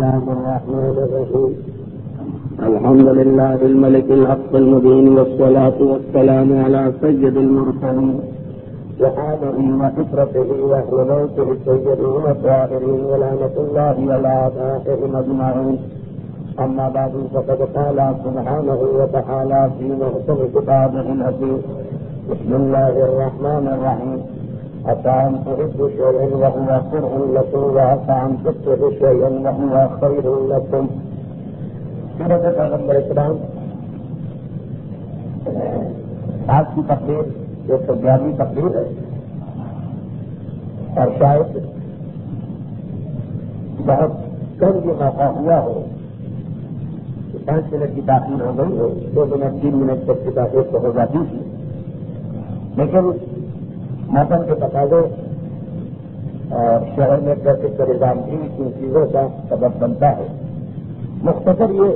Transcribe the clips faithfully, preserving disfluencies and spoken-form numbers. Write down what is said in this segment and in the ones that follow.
الله الرحمن الرحيم الحمد لله الملك الحق المبين والصلاة والسلام على سيد المرسلين وآله وفطرته وأهل بيته السيدين الطاهرين ولعنة الله على أعدائهم أجمعين. أما بعد فقد قال سبحانه وتعالى في محكم كتابه الحكيم بسم الله الرحمن الرحيم عسى أن تحبوا شيئا وهو كره لكم وعسى أن تكرهوا شيئا وهو خير لكم. سورۃ پیغمبر اسلام آج کی تقریر جو سو گیارہویں تقریر ہے اور شاید بہت کم یہ موقع ہوا ہو کہ پانچ منٹ کی تاخیر ہو گئی ہو، دو منٹ تین منٹ تک کی تاخیر تو ہو جاتی تھی، لیکن موسم کے تقاضے اور شہر میں ٹریفک کا نظام بھی ان چیزوں کا سبب بنتا ہے. مختصر یہ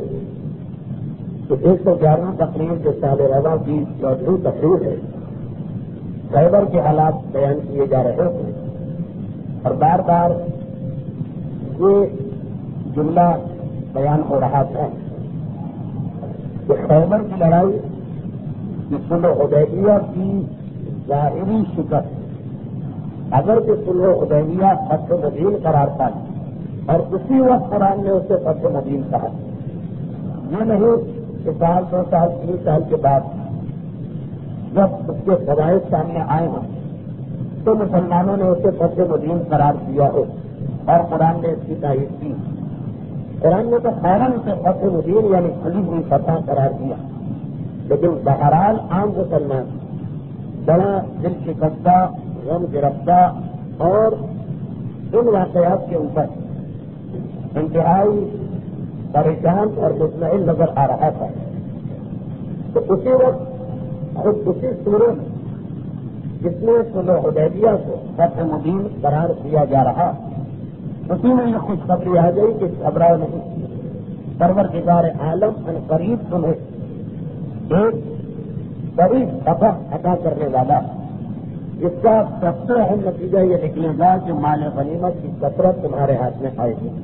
کہ ایک سو گیارہویں تقریر جو سال رواں کی چودہویں تقریر ہے، خیبر کے حالات بیان کیے جا رہے ہیں اور بار بار یہ جملہ بیان ہو رہا تھا کہ خیبر کی لڑائی کی صلح حدیبیہ کی ظاہری شکست اگر کہ صلح حدیبیہ فتح مبین قرار پا اور اسی وقت قرآن نے اسے فتح مبین کہا، یہ نہیں کہ سال دو سال تین سال کے بعد جب اس کے فوائد سامنے آئے ہوں تو مسلمانوں نے اسے فتح مبین قرار دیا ہو اور قرآن نے اس کی تائید کی. قرآن نے تو فوراً اسے فتح مبین یعنی کھلی ہوئی فتح قرار دیا، لیکن بہرحال عام مسلمان بڑا دل شکستہ غم گرفتہ اور ان واقعات کے اوپر انتہائی پریشان اور مطمئن نظر آ رہا تھا. تو اسی وقت خود اسی صورت جس میں صلح حدیبیہ کو فتح مبین قرار دیا جا رہا، اسی میں یہ خوشخبری آ گئی کہ گھبراؤ نہیں، پروردگار عالم ان قریب تمہیں ایک بڑی فتح عطا کرنے والا، جس کا سب سے اہم نتیجہ یہ نکلے گا کہ مال غنیمت کی کثرت تمہارے ہاتھ میں آئے گی.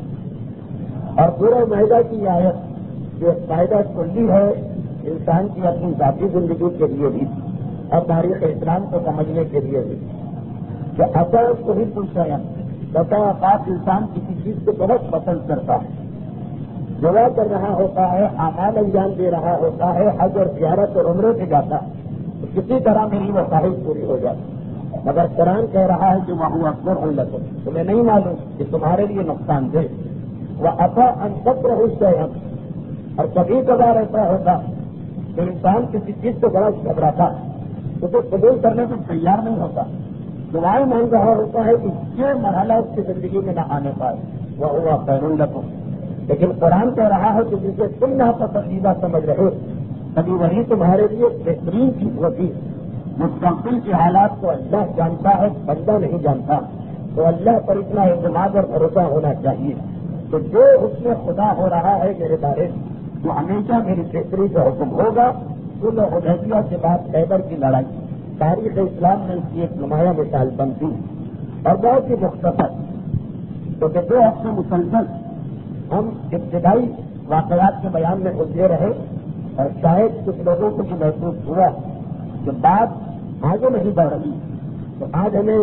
اور پورا معاہدہ کی آیت جو فائدہ کلی ہے انسان کی اپنی ذاتی زندگی کے لیے بھی اور تاریخ اسلام کو سمجھنے کے لیے بھی کہ اثر کو ہی پوچھا ہے بتا اوقات انسان کسی چیز کو بہت پسند کرتا ہے، دعا کر رہا ہوتا ہے، اعمال انجام دے رہا ہوتا ہے، حج اور زیارت اور عمرے سے جاتا تو کسی طرح میری وہ خواہش پوری ہو جاتی، مگر قرآن کہہ رہا ہے کہ وہ اکبر ہو لگے تمہیں نہیں معلوم کہ تمہارے لیے نقصان دہ وہ اپا انتر اس سے اور کبھی کبھار ایسا ہوتا کہ انسان کسی چیز کو بڑا گھبراتا اسے قبول کرنے کو تیار نہیں ہوتا، دعائیں مانگ رہا ہوتا ہے کہ یہ مرحلہ اس کی زندگی میں نہ آنے پائے وہ ہوا خیر لکم. لیکن قرآن کہہ رہا ہے کہ جسے تم نہ پسندیدہ سمجھ رہے کبھی وہی تمہارے لیے بہترین چیز ہوتی. مستقبل کے حالات کو اللہ جانتا ہے، بندہ نہیں جانتا، تو اللہ پر اتنا اعتماد اور بھروسہ ہونا چاہیے کہ جو اس میں خدا ہو رہا ہے میرے بارے تو ہمیشہ میری بہتری کا حکم ہوگا. صلح حدیبیہ کے بعد خیبر کی لڑائی تاریخ اسلام میں اس کی ایک نمایاں مثال بنتی اور بہت ہی مختصر، کیونکہ دو ہفتے مسلسل ہم ابتدائی واقعات کے بیان میں الجھے رہے اور شاید کچھ لوگوں کو بھی محسوس ہوا کہ بات آگے نہیں بڑھ رہی. تو آج ہمیں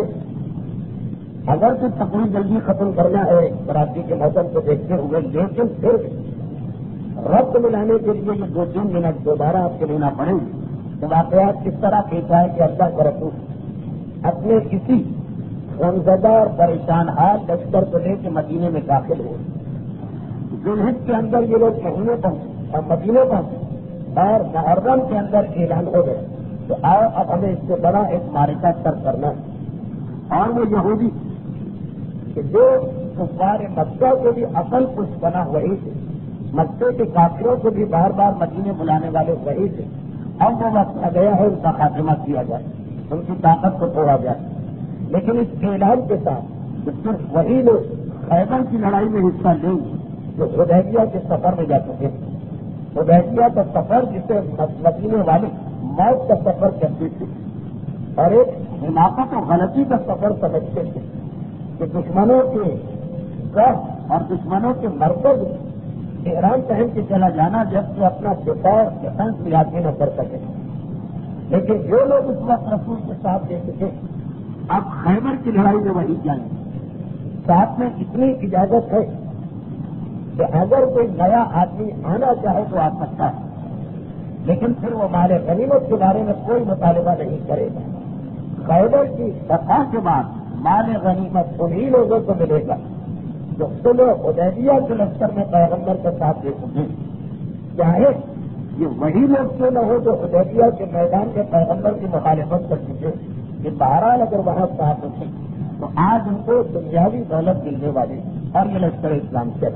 اگر کچھ تقریب جلدی ختم کرنا ہے کراچی کے موسم کو دیکھتے ہوئے، لیکن پھر ربط ملانے کے لیے یہ دو تین منٹ دوبارہ آپ کو لینا پڑے گی تو واقعات کس طرح پیش آئے کہ اللہ کا رسول اپنے کسی غمزدہ اور پریشان حال لشکر کو لے کے مدینے میں داخل ہوئے. ذوالحج کے اندر یہ لوگ مہینے پہنچے اور مدینے پہنچے اور محرم کے اندر اعلان ہو گئے تو آؤ اب ہمیں اس سے بڑا ایک معرکہ سر کرنا ہے. اور وہ یہودی کہ جو کفار مکہ کو بھی اصل کچھ بنا وہی تھے، مکے کے کافروں کو بھی بار بار مدینے بلانے والے وہی تھے. اب وہ وقت آ گیا ہے ان کا خاتمہ کیا جائے، ان کی طاقت کو توڑا جائے. لیکن اس اعلان کے ساتھ کہ صرف وہی لوگ خیبر کی لڑائی میں حصہ لیں جو حدیبیہ کے سفر میں جا چکے تھے. حدیبیہ کا سفر جسے مدینے والے موت کا سفر کرتے تھے اور ایک حماقت و غلطی کا سفر سمجھتے تھے کہ دشمنوں کے گھر اور دشمنوں کے مرکز احرام پہن کے چلا جانا جبکہ اپنا دفاع ڈیفینس بھی آدمی نہ کر سکے. لیکن جو لوگ اس وقت رسول کے ساتھ دے سکے اب خیبر کی لڑائی میں وہی جائیں گے. ساتھ میں اتنی اجازت ہے کہ اگر کوئی نیا آدمی آنا چاہے تو آ سکتا ہے، لیکن پھر وہ مال غنیمت کے بارے میں کوئی مطالبہ نہیں کرے گا. خیبر کی فتح کے بعد مال غنیمت انہی لوگوں کو ملے گا جو صلح حدیبیہ کے لشکر میں پیغمبر کے ساتھ دے سکیں. چاہے یہ وہی لوگ کیوں نہ ہو جو حدیبیہ کے میدان میں پیغمبر کی مخالفت کر چکے، کہ بہرحال اگر وہاں ساتھ ہوتے تو آج ان کو دنیاوی دولت ملنے والی اور یہ لشکر اسلام سے.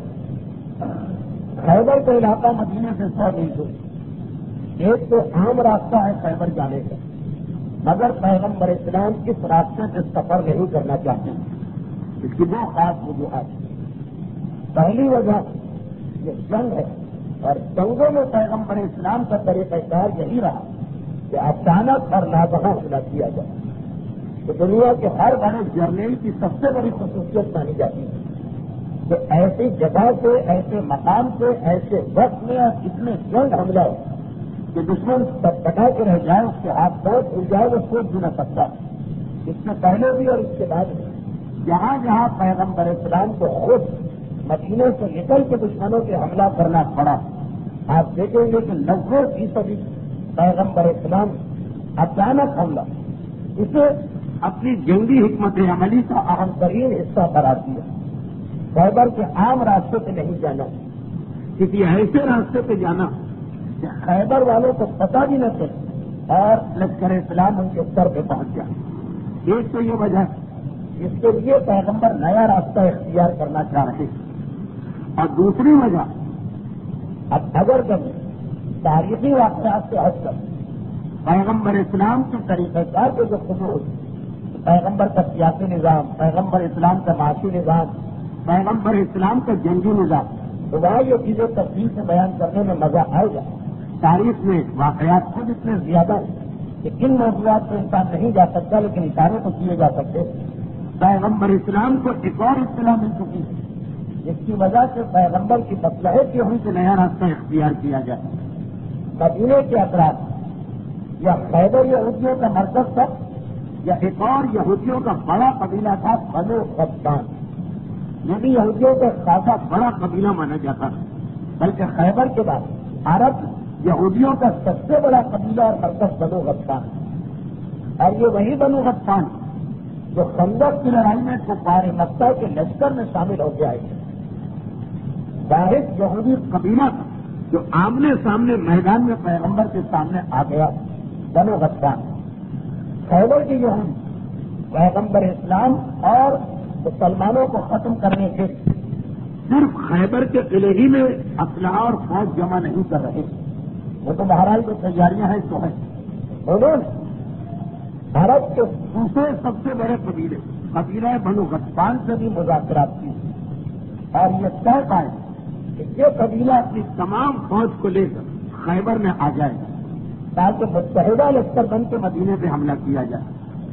خیبر کا علاقہ مدینے سے سو میل دور. ایک تو عام راستہ ہے خیبر جانے کا، مگر پیغمبر اسلام اس راستے سے سفر نہیں کرنا چاہتے. اس کی دو خاص وجوہات. پہلی وجہ یہ جنگ ہے، اور جنگوں میں پیغمبر اسلام کا طریقہ کار یہی رہا کہ اچانک اور ناگہاں حملہ کیا جائے. تو دنیا کے ہر بڑے جرنیل کی سب سے بڑی خصوصیت مانی جاتی ہے کہ ایسی جگہ سے، ایسے مقام سے، ایسے وقت میں اور اتنے جلد حملہ ہو کہ دشمن سب پٹا کے رہ جائے، اس کے ہاتھ پاؤں کھل جائے، وہ سوچ بھی نہ سکتا. اس سے پہلے بھی اور اس کے بعد بھی جہاں جہاں پیغمبر اسلام کو خود مدینے سے نکل کے دشمنوں کے حملہ کرنا پڑا، آپ دیکھیں گے کہ نوے فیصدی پیغمبر اسلام اچانک حملہ اسے اپنی جنگی حکمت عملی کا اہم ترین حصہ قرار دیا. خیبر کے عام راستے پہ نہیں جانا، کسی ایسے راستے پہ جانا کہ خیبر والوں کو پتہ بھی نہ چلے اور لشکر اسلام ان کے سر پہ پہنچ جائے. ایک تو یہ وجہ جس کے لیے پیغمبر نیا راستہ اختیار کرنا چاہ رہے ہیں، اور دوسری وجہ اب اگر کبھی تاریخی واقعات سے ہٹ کر پیغمبر اسلام کے طریقہ کار کے جو خصوص، پیغمبر کا سیاسی نظام، پیغمبر اسلام کا معاشی نظام، پیغمبر اسلام کا جنگی نظام، تو وہاں یہ چیزیں تفصیل سے بیان کرنے میں مزہ آئے گا. تاریخ میں واقعات خود اتنے زیادہ ہیں کہ ان موضوعات پہ انسان نہیں جا سکتا، لیکن اشارے تو کیے جا سکتے. پیغمبر اسلام کو ایک اور اطلاع مل چکی ہے جس کی وجہ سے پیغمبر کی مصلحت یہ ہوئی کہ نیا راستہ اختیار کیا جائے. مدینے کے اطراف یا خیبر یہودیوں کا مرکز تھا، یا ایک اور یہودیوں کا بڑا قبیلہ تھا بنو غطفان. یہ بھی یہودیوں کا خاصا بڑا قبیلہ مانا جاتا تھا، بلکہ خیبر کے بعد عرب یہودیوں کا سب سے بڑا قبیلہ اور مرکز بنو غطفان. اور یہ وہی بنو غطفان جو خندق کی لڑائی میں کفار مکہ کے لشکر میں شامل ہو گیا ہے. واحد یہودی قبیلہ تھا جو آمنے سامنے میدان میں پیغمبر کے سامنے آ گیا، بنو غطفان. خیبر کے یہودی پیغمبر اسلام اور مسلمانوں کو ختم کرنے کے صرف خیبر کے قلعے ہی میں اسلحہ اور فوج جمع نہیں کر رہے، وہ تو بہرحال جو تیاریاں ہیں تو ہیں. انہوں نے عرب کے دوسرے سب سے بڑے قبیلے قبیلہ بنو غطفان سے بھی مذاکرات کی اور یہ طے پائے کہ یہ قبیلہ اپنی تمام فوج کو لے کر خیبر میں آ جائے تاکہ متحدہ لشکر بن کے مدینے پہ حملہ کیا جائے.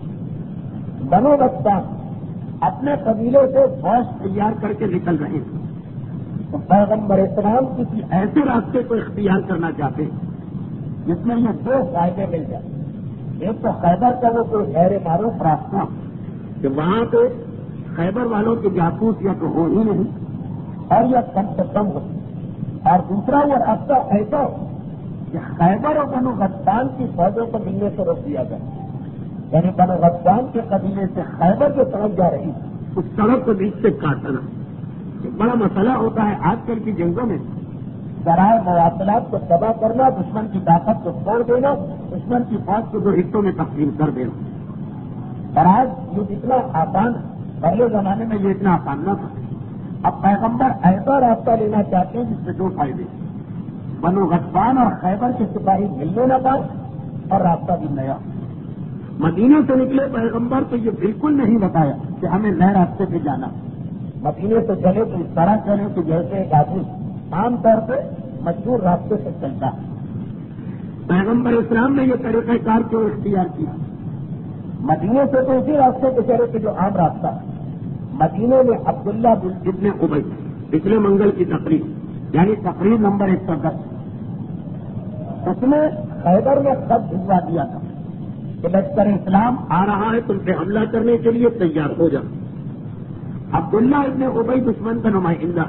بنو غطفان اپنے قبیلے سے فوج تیار کر کے نکل رہے تھے تو پیغمبر اسلام کسی ایسے راستے کو اختیار کرنا چاہتے جس میں یہ دو فائدے مل جائیں. ایک تو خیبر کا وہ کوئی غیر معروف راستہ کہ وہاں پہ خیبر والوں کے جاسوس یا تو ہو ہی نہیں اور یا کم سے کم ہو، اور دوسرا وہ راستہ ایسا ہو کہ خیبر اور بنو غطفان کی فوجوں کو ملنے سے روک دیا جائے. یعنی بنو غطفان کے قبیلے سے خیبر جو سڑک جا رہی اس سڑک کو بیچ سے کاٹنا بڑا مسئلہ ہوتا ہے. آج کل کی جنگوں میں ذرائع مواصلات کو تباہ کرنا، دشمن کی طاقت کو توڑ دینا، دشمن کی فوج کو دو حصوں میں تقسیم کر دینا. اور آج یہ اتنا آسان، پہلے زمانے میں یہ اتنا آسان نہ تھا. اب پیغمبر ایسا راستہ لینا چاہتے ہیں جس سے دو فائدے، بنو غطفان اور خیبر کے سپاہی ملنے نہ پائے اور راستہ بھی نیا. مدینے سے نکلے پیغمبر تو یہ بالکل نہیں بتایا کہ ہمیں نئے راستے پہ جانا. مدینے سے چلے تو اس طرح چلے کہ جیسے ایک آدمی عام طور پہ مشہور راستے سے چلتا ہے. پیغمبر اسلام نے یہ طریقہ کار کیوں اختیار کیا؟ مدینے سے تو اسی راستے پہ چلے کہ جو عام راستہ ہے. مدینے میں عبداللہ بن ابن ابی پچھلے منگل کی تقریب یعنی تقریب نمبر ایک سو دس اس میں خیبر میں خط بھجوا دیا تھا کہ لشکر اسلام آ رہا ہے، تم پہ حملہ کرنے کے لیے تیار ہو جاؤ۔ عبداللہ ابن ابی دشمن کا نمائندہ،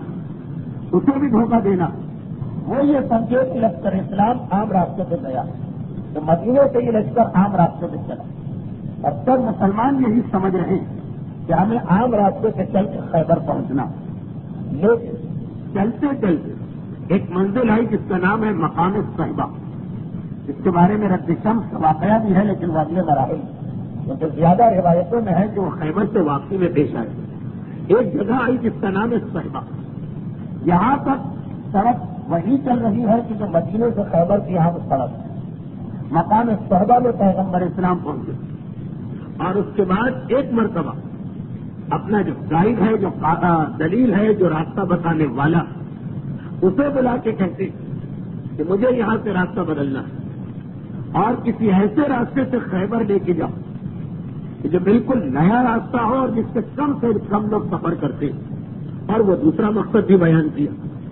اسے بھی دھوکہ دینا، وہ یہ سمجھے کہ لشکر اسلام عام راستے پہ گیا تو مدینے سے یہ لشکر عام راستے پہ چلا۔ اب تک مسلمان یہی سمجھ رہے ہیں کہ ہمیں عام راستے پہ چل کے خیبر پہنچنا، لیکن چلتے چلتے ایک منزل آئی جس کا نام ہے مقام صحبہ۔ اس کے بارے میں رد شمس کا واقعہ بھی ہے، لیکن وہ اگلے مراحل کیونکہ زیادہ روایتوں میں ہے کہ وہ خیبر سے واقعی میں پیش آئے۔ ایک جگہ آئی جس کا نام ہے صحبہ، یہاں تک سڑک وہی چل رہی ہے کہ جو مدینے سے خیبر کی یہاں سڑک ہے۔ مقام صحبہ میں پیغمبر اسلام پہنچے اور اس کے بعد ایک مرتبہ اپنا جو گائیڈ ہے، جو دلیل ہے، جو راستہ بتانے والا، اسے بلا کے کہتے کہ مجھے یہاں سے راستہ بدلنا ہے اور کسی ایسے راستے سے خیبر لے کے جاؤ کہ جو بالکل نیا راستہ ہو اور جس سے کم سے کم لوگ سفر کرتے، اور وہ دوسرا مقصد بھی بیان کیا۔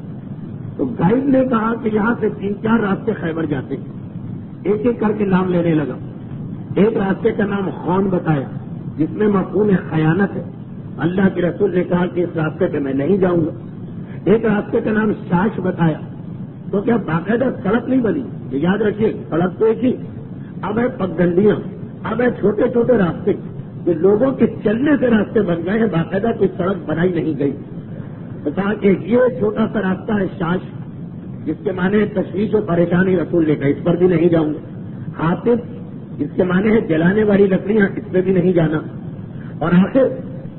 تو گائیڈ نے کہا کہ یہاں سے تین چار راستے خیبر جاتے ہیں، ایک ایک کر کے نام لینے لگا۔ ایک راستے کا نام خون بتایا جس میں مفہوم خیانت ہے، اللہ کے رسول نے کہا کہ اس راستے پہ میں نہیں جاؤں گا۔ ایک راستے کا نام شاش بتایا، تو کیا باقاعدہ سڑک نہیں بنی، یہ یاد رکھیے سڑک تو ایک ہی، اب ہے پگڈنڈیاں، اب ہے چھوٹے چھوٹے راستے جو لوگوں کے چلنے سے راستے بن گئے ہیں، باقاعدہ کوئی سڑک بنائی نہیں گئی۔ تو کہا کہ یہ چھوٹا سا راستہ ہے شاش، جس کے معنی ہے تشویش و پریشانی، رسول نے کہا اس پر بھی نہیں جاؤں گا۔ حاطب جس کے معنی ہے جلانے والی لکڑیاں، اس پہ بھی نہیں جانا۔ اور آخر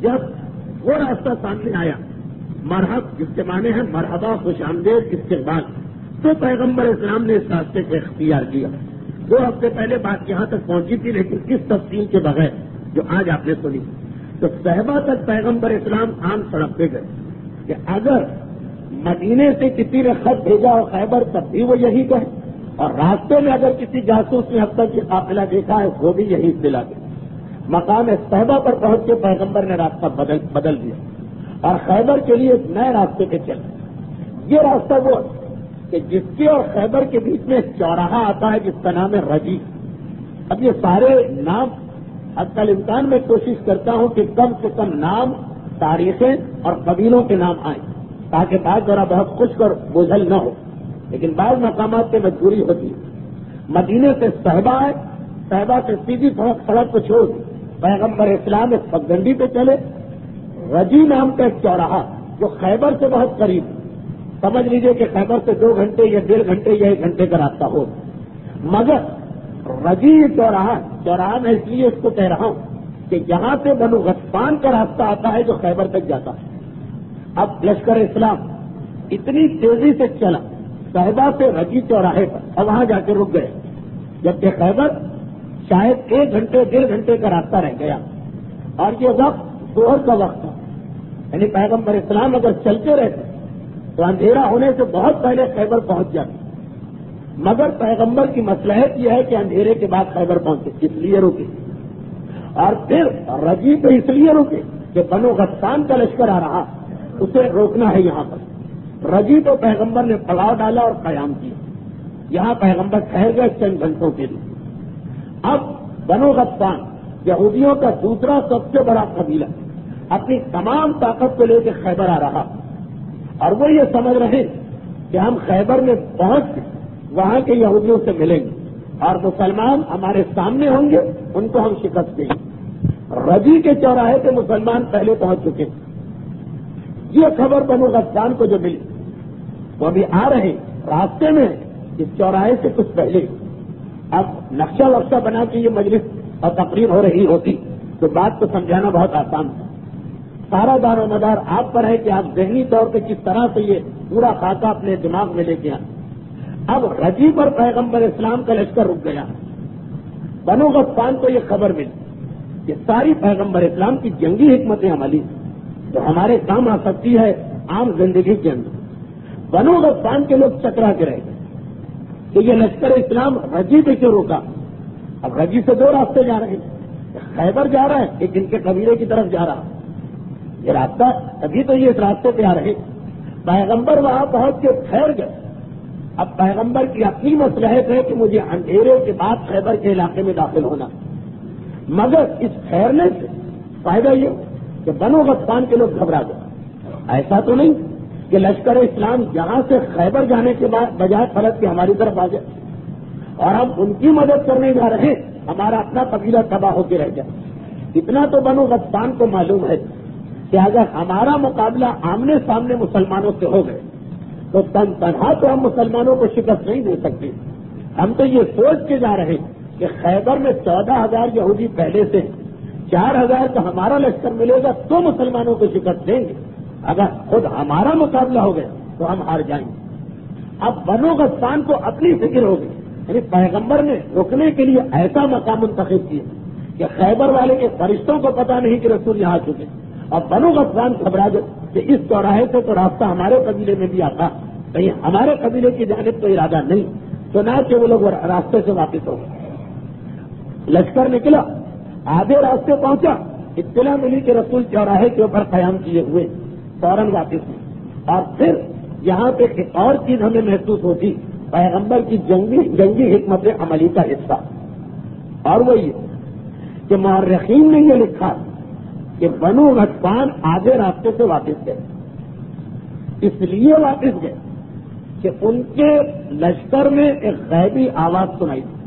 جب وہ راستہ سامنے آیا مرحب، جس کے معنی ہے مرحبا، خوش آمدید، استقبال، تو پیغمبر اسلام نے اس راستے کو اختیار کیا۔ دو ہفتے پہلے بات یہاں تک پہنچی تھی، لیکن اس تفصیل کے بغیر جو آج آپ نے سنی، تو صحبہ تک پیغمبر اسلام عام سڑک پہ گئے کہ اگر مدینے سے کسی نے خط بھیجا ہو خیبر تب بھی وہ یہی کہے، اور راستے میں اگر کسی جاسوس نے اب تک یہ قافلہ دیکھا ہے وہ بھی یہی اطلاع دے۔ مقام صحبہ پر پہنچ کے پیغمبر نے راستہ بدل بدل دیا اور خیبر کے لیے ایک نئے راستے پہ چلے۔ یہ راستہ وہ کہ جس کے اور خیبر کے بیچ میں ایک چوراہا آتا ہے جس کا نام ہے رجی۔ اب یہ سارے نام حتی الامکان میں کوشش کرتا ہوں کہ کم سے کم نام، تاریخیں اور قبیلوں کے نام آئیں تاکہ بات ذرا بہت خشک اور بوجھل نہ ہو، لیکن بعض مقامات پہ مجبوری ہوتی ہے۔ مدینے سے صحبہ ہے، صحبہ سے سیدھی سڑک کو چھوڑ دی، پیغمبر اسلام ایک پگڈنڈی پہ چلے، رجی نام کا ایک چوراہا جو خیبر سے بہت قریب، سمجھ لیجئے کہ خیبر سے دو گھنٹے یا ڈیڑھ گھنٹے یا ایک گھنٹے کا راستہ ہو، مگر رجی چوراہا چوراہا میں اس لیے اس کو کہہ رہا ہوں کہ یہاں سے بنو غطفان کا راستہ آتا ہے جو خیبر تک جاتا ہے۔ اب لشکر اسلام اتنی تیزی سے چلا صحبہ سے رجی چوراہے پر اور وہاں جا کے رک گئے، جبکہ خیبر شاید ایک گھنٹے ڈیڑھ گھنٹے کا راستہ رہ گیا اور یہ وقت ظہر کا وقت تھا، یعنی پیغمبر اسلام اگر چلتے رہتے تو اندھیرا ہونے سے بہت پہلے خیبر پہنچ جاتے، مگر پیغمبر کی مصلحت یہ ہے کہ اندھیرے کے بعد خیبر پہنچے، اس لیے رکے، اور پھر رجی پہ اس لیے رکے کہ بنو غطفان کا لشکر آ رہا، اسے روکنا ہے یہاں پر۔ رجی تو پیغمبر نے پڑاؤ ڈالا اور قیام کیا، یہاں پیغمبر ٹھہر گئے چند گھنٹوں کے لیے۔ اب بنو غطفان یہودیوں کا دوسرا سب سے بڑا قبیلہ اپنی تمام طاقت کو لے کے خیبر آ رہا، اور وہ یہ سمجھ رہے کہ ہم خیبر میں پہنچ کے وہاں کے یہودیوں سے ملیں گے اور مسلمان ہمارے سامنے ہوں گے، ان کو ہم شکست دیں گے۔ رجی کے چوراہے پہ مسلمان پہلے پہنچ چکے، یہ خبر بنو غطفان کو جو ملی وہ بھی آ رہے راستے میں اس چوراہے سے کچھ پہلے۔ اب نقشہ وقشہ بنا کے یہ مجلس اور تقریر ہو رہی ہوتی تو بات کو سمجھانا بہت آسان تھا۔ سارا دار و مدار آپ پر ہے کہ آپ ذہنی طور پہ کس طرح سے یہ پورا خاکہ اپنے دماغ میں لے کے آئیں۔ اب رجی پر پیغمبر اسلام کا لشکر رک گیا، بنو غطفان کو یہ خبر ملی کہ ساری پیغمبر اسلام کی جنگی حکمت عملی جو ہمارے کام آ سکتی ہے عام زندگی کے اندر۔ بنو غطفان کے لوگ چکرا کے رہ گئے کہ یہ لشکر اسلام رجی پہ کیوں روکا۔ اب رجی سے دو راستے جا رہے ہیں، خیبر جا رہا ہے، ایک ان کے قبیلے کی طرف جا رہا ہے، یہ راستہ ابھی تو یہ اس راستے پہ آ رہے، پیغمبر وہاں پہنچ کے ٹھہر گئے. اب پیغمبر کی اپنی مصلحت ہے کہ مجھے اندھیرے کے بعد خیبر کے علاقے میں داخل ہونا، مگر اس ٹھہرنے سے فائدہ یہ کہ بنو غطفان کے لوگ گھبرا گئے. ایسا تو نہیں کہ لشکر اسلام یہاں سے خیبر جانے کے بعد بجائے پلٹ کے ہماری طرف آ جائے اور ہم ان کی مدد کرنے جا رہے ہیں، ہمارا اپنا قبیلہ تباہ ہو کے رہ جائے. اتنا تو بنو غطفان کو معلوم ہے کہ اگر ہمارا مقابلہ آمنے سامنے مسلمانوں سے ہو گئے تو تن تنہا تو ہم مسلمانوں کو شکست نہیں دے سکتے. ہم تو یہ سوچ کے جا رہے ہیں کہ خیبر میں چودہ ہزار یہودی پہلے سے، چار ہزار کا ہمارا لشکر ملے گا تو مسلمانوں کو شکست دیں گے. اگر خود ہمارا مقابلہ ہو گیا تو ہم ہار جائیں گے. اب بنو غطفان کو اپنی فکر ہوگی، یعنی پیغمبر نے رکنے کے لیے ایسا مقام منتخب کیا کہ خیبر والے کے فرشتوں کو پتا نہیں کہ رسول یہاں چکے، اور بنو غطفان گھبرا گئے کہ اس چوراہے سے تو راستہ ہمارے قبیلے میں بھی آتا، کہیں ہمارے قبیلے کی جانب تو ارادہ نہیں. تو نہ کہ وہ لوگ راستے سے واپس ہو گئے. لشکر نکلا، آدھے راستے پہنچا، اطلاع ملی کہ رسول چوراہے کے اوپر قیام کیے ہوئے، فوراً واپس ہوئے. اور پھر یہاں پہ ایک اور چیز ہمیں محسوس ہوتی، پیغمبر کی جنگی جنگی حکمت عملی کا حصہ، اور وہ یہ کہ مورخین نے یہ لکھا کہ بنو غطفان آدھے راستے سے واپس گئے. اس لیے واپس گئے کہ ان کے لشکر میں ایک غیبی آواز سنائی تھی،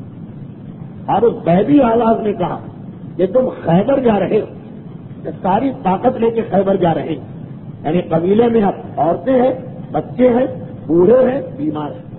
اور اس غیبی آواز نے کہا کہ تم خیبر جا رہے ہو، ساری طاقت لے کے خیبر جا رہے ہیں، یعنی قبیلے میں اب عورتیں ہیں، بچے ہیں، بوڑھے ہیں، بیمار ہیں،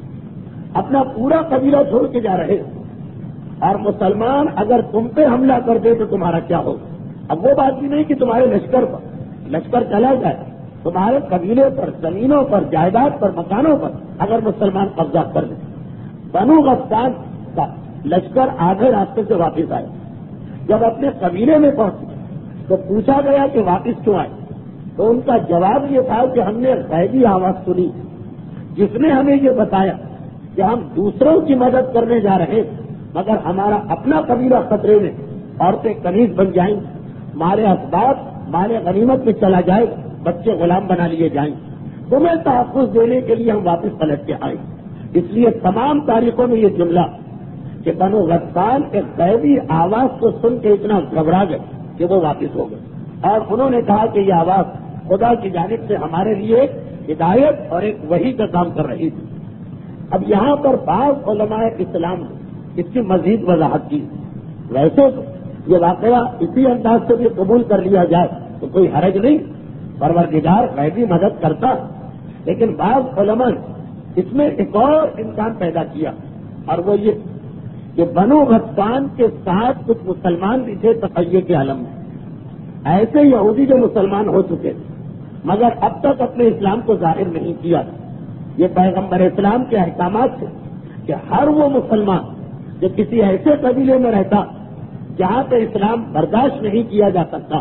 اپنا پورا قبیلہ چھوڑ کے جا رہے ہیں، اور مسلمان اگر تم پہ حملہ کر دے تو تمہارا کیا ہوگا؟ اب وہ بات بھی نہیں کہ تمہارے لشکر پر لشکر چلا جائے، تمہارے قبیلے پر، زمینوں پر، جائیداد پر، مکانوں پر اگر مسلمان قبضہ کر لیں. بنو غطفان کا لشکر آدھے راستے سے واپس آئے. جب اپنے قبیلے میں پہنچے تو پوچھا گیا کہ واپس کیوں آئے، تو ان کا جواب یہ تھا کہ ہم نے غیبی آواز سنی جس نے ہمیں یہ بتایا کہ ہم دوسروں کی مدد کرنے جا رہے ہیں، مگر ہمارا اپنا قبیلہ خطرے میں، عورتیں کنیز بن جائیں، مال اسباب مال غنیمت میں چلا جائے، بچے غلام بنا لیے جائیں، تمہیں تحفظ دینے کے لیے ہم واپس پلٹ کے آئے. اس لیے تمام تاریخوں میں یہ جملہ کہ بنو غطفان ایک غیبی آواز کو سن کے اتنا گھبرا گئے کہ وہ واپس ہو گئے، اور انہوں نے کہا کہ یہ آواز خدا کی جانب سے ہمارے لیے ایک ہدایت اور ایک وحی کا کام کر رہی تھی. اب یہاں پر بعض علماء اسلام نے اس کی مزید وضاحت کی. ویسے تو یہ واقعہ اسی انداز سے بھی قبول کر لیا جائے تو کوئی حرج نہیں، پروردگار غیبی مدد کرتا، لیکن بعض علماء نے اس میں ایک اور امکان پیدا کیا، اور وہ یہ کہ بنو غطفان کے ساتھ کچھ مسلمان بھی تھے تقیے کے عالم میں، ایسے یہودی جو مسلمان ہو چکے تھے مگر اب تک اپنے اسلام کو ظاہر نہیں کیا. یہ پیغمبر اسلام کے احکامات تھے کہ ہر وہ مسلمان جو کسی ایسے قبیلے میں رہتا جہاں پہ اسلام برداشت نہیں کیا جا سکتا،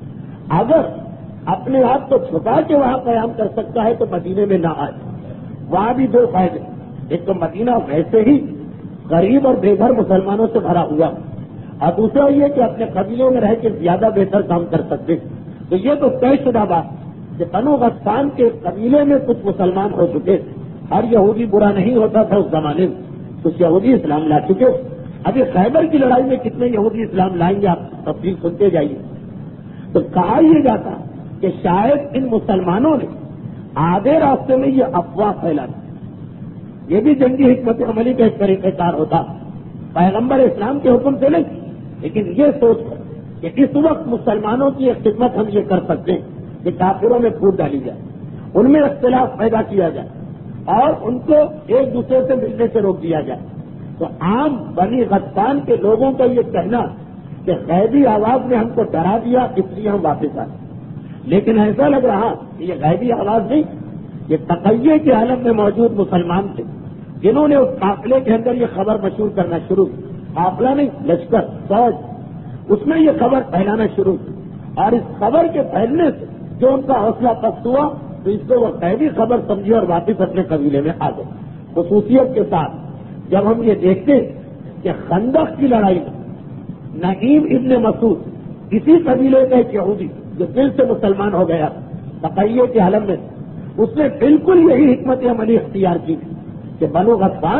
اگر اپنے آپ کو چھپا کے وہاں قیام کر سکتا ہے تو مدینے میں نہ آئے. وہاں بھی دو فائدے، ایک تو مدینہ ویسے ہی غریب اور بے گھر مسلمانوں سے بھرا ہوا، اور دوسرا یہ کہ اپنے قبیلوں میں رہ کے زیادہ بہتر کام کر سکتے. تو یہ تو طے شدہ بات کہ بنو غطفان کے قبیلے میں کچھ مسلمان ہو چکے، ہر یہودی برا نہیں ہوتا تھا اس زمانے میں، کچھ یہودی اسلام لا چکے. ابھی خیبر کی لڑائی میں کتنے یہودی اسلام لائیں گے آپ تفصیل سنتے جائیے. تو کہا یہ جاتا کہ شاید ان مسلمانوں نے آدھے راستے میں یہ افواہ پھیلا دی. یہ بھی جنگی حکمت عملی کا ایک طریقہ کار ہوتا، پیغمبر اسلام کے حکم سے نہیں، لیکن یہ سوچ کر کہ اس وقت مسلمانوں کی ایک خدمت ہم یہ کر سکتے ہیں کہ کافروں میں پھوٹ ڈالی جائے، ان میں اختلاف پیدا کیا جائے اور ان کو ایک دوسرے سے ملنے سے روک دیا جائے. تو عام بنی غطفان کے لوگوں کا یہ کہنا کہ غیبی آواز نے ہم کو ڈرا دیا اس لیے ہم واپس آئے، لیکن ایسا لگ رہا کہ یہ غیبی آواز نہیں، یہ تقیے کے عالم میں موجود مسلمان تھے جنہوں نے اس قافلے کے اندر یہ خبر مشہور کرنا شروع کی. قافلہ نہیں، لشکر، فوج، اس میں یہ خبر پھیلانا شروع کی، اور اس خبر کے پھیلنے سے جو ان کا حوصلہ پست ہوا تو اس کو وہ غیبی خبر سمجھی اور واپس اپنے قبیلے میں آ گئے. خصوصیت کے ساتھ جب ہم یہ دیکھتے کہ خندق کی لڑائی میں نعیم ابن مسعود اسی قبیلے کا ایک یہودی جو دل سے مسلمان ہو گیا تقیے کے عالم میں، اس نے بالکل یہی حکمت عملی اختیار کی کہ بنو غطفان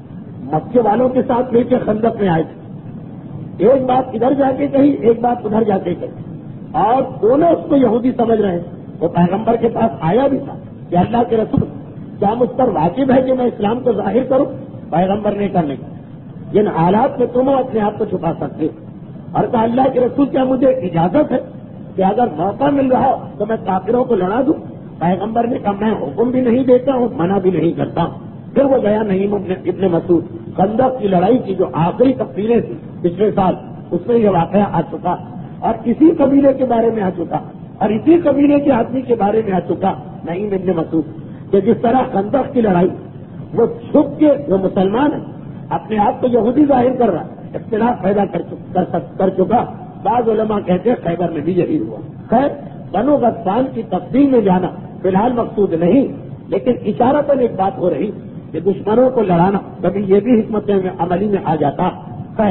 مکے والوں کے ساتھ مل کے خندق میں آئے تھے. ایک بات ادھر جا کے کہی, ایک بات ادھر جا کے کہی, اور دونوں اس کو یہودی سمجھ رہے ہیں. وہ پیغمبر کے پاس آیا بھی تھا کہ اللہ کے رسول کیا مجھ پر واجب ہے کہ میں اسلام کو ظاہر کروں؟ پیغمبر نے کرنے جن حالات میں تم اپنے آپ کو چھپا سکتے ہو. اور کہا اللہ کے رسول کیا مجھے اجازت ہے کہ اگر موقع مل رہا تو میں کافروں کو لڑا دوں؟ پیغمبر نے کہا میں حکم بھی نہیں دیتا ہوں, منع بھی نہیں کرتا ہوں. پھر وہ گیا نہیں ابن مسعود خندق کی لڑائی کی جو آخری تفصیلیں تھیں پچھلے سال, اس میں یہ واقعہ آ چکا اور اسی قبیلے کے بارے میں آ چکا اور اسی قبیلے کے آدمی کے بارے میں آ چکا نہیں ابن مسعود کہ جس طرح خندق کی لڑائی وہ چھپ کے وہ مسلمان ہے اپنے آپ کو یہودی ظاہر کر رہا, اختلاف پیدا کر چکا. بعض علماء کہتے ہیں خیبر میں بھی یہی ہوا. خیر بنو غطفان کی تفصیل میں جانا فی الحال مقصود نہیں, لیکن اشارتاً ایک بات ہو رہی کہ دشمنوں کو لڑانا کبھی یہ بھی حکمت عملی میں آ جاتا. خیر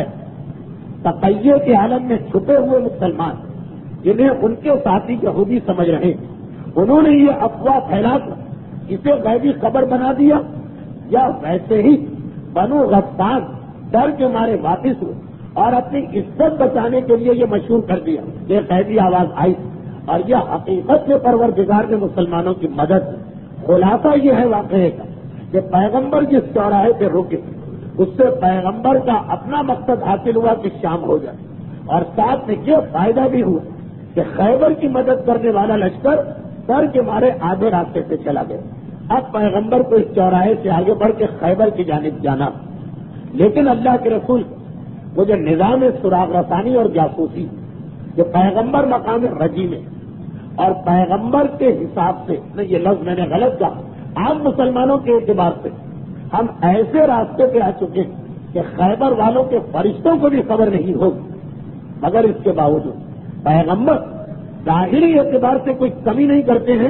تقیے کے عالم میں چھپے ہوئے مسلمان جنہیں ان کے ساتھی یہودی سمجھ رہے ہیں, انہوں نے یہ افواہ پھیلا کر اسے غیبی خبر بنا دیا یا ویسے ہی بنو غطفان ڈر کے مارے واپس ہوئے اور اپنی عزت بچانے کے لیے یہ مشہور کر دیا. یہ قیدی آواز آئی اور یہ حقیقت میں پروردگار نے مسلمانوں کی مدد کی. خلاصہ یہ ہے واقعے کا کہ پیغمبر جس چوراہے پہ رکے اس سے پیغمبر کا اپنا مقصد حاصل ہوا کہ شام ہو جائے, اور ساتھ میں یہ فائدہ بھی ہوا کہ خیبر کی مدد کرنے والا لشکر ڈر کے مارے آدھے راستے سے چلا گیا. اب پیغمبر کو اس چوراہے سے آگے بڑھ کے خیبر کی جانب جانا, لیکن اللہ کے رسول وہ جو نظام سراغ رسانی اور جاسوسی جو پیغمبر مقام رجی میں اور پیغمبر کے حساب سے, یہ لفظ میں نے غلط کہا, عام مسلمانوں کے اعتبار سے ہم ایسے راستے پہ آ چکے کہ خیبر والوں کے فرشتوں کو بھی خبر نہیں ہوگی, مگر اس کے باوجود پیغمبر ظاہری اعتبار سے کوئی کمی نہیں کرتے ہیں.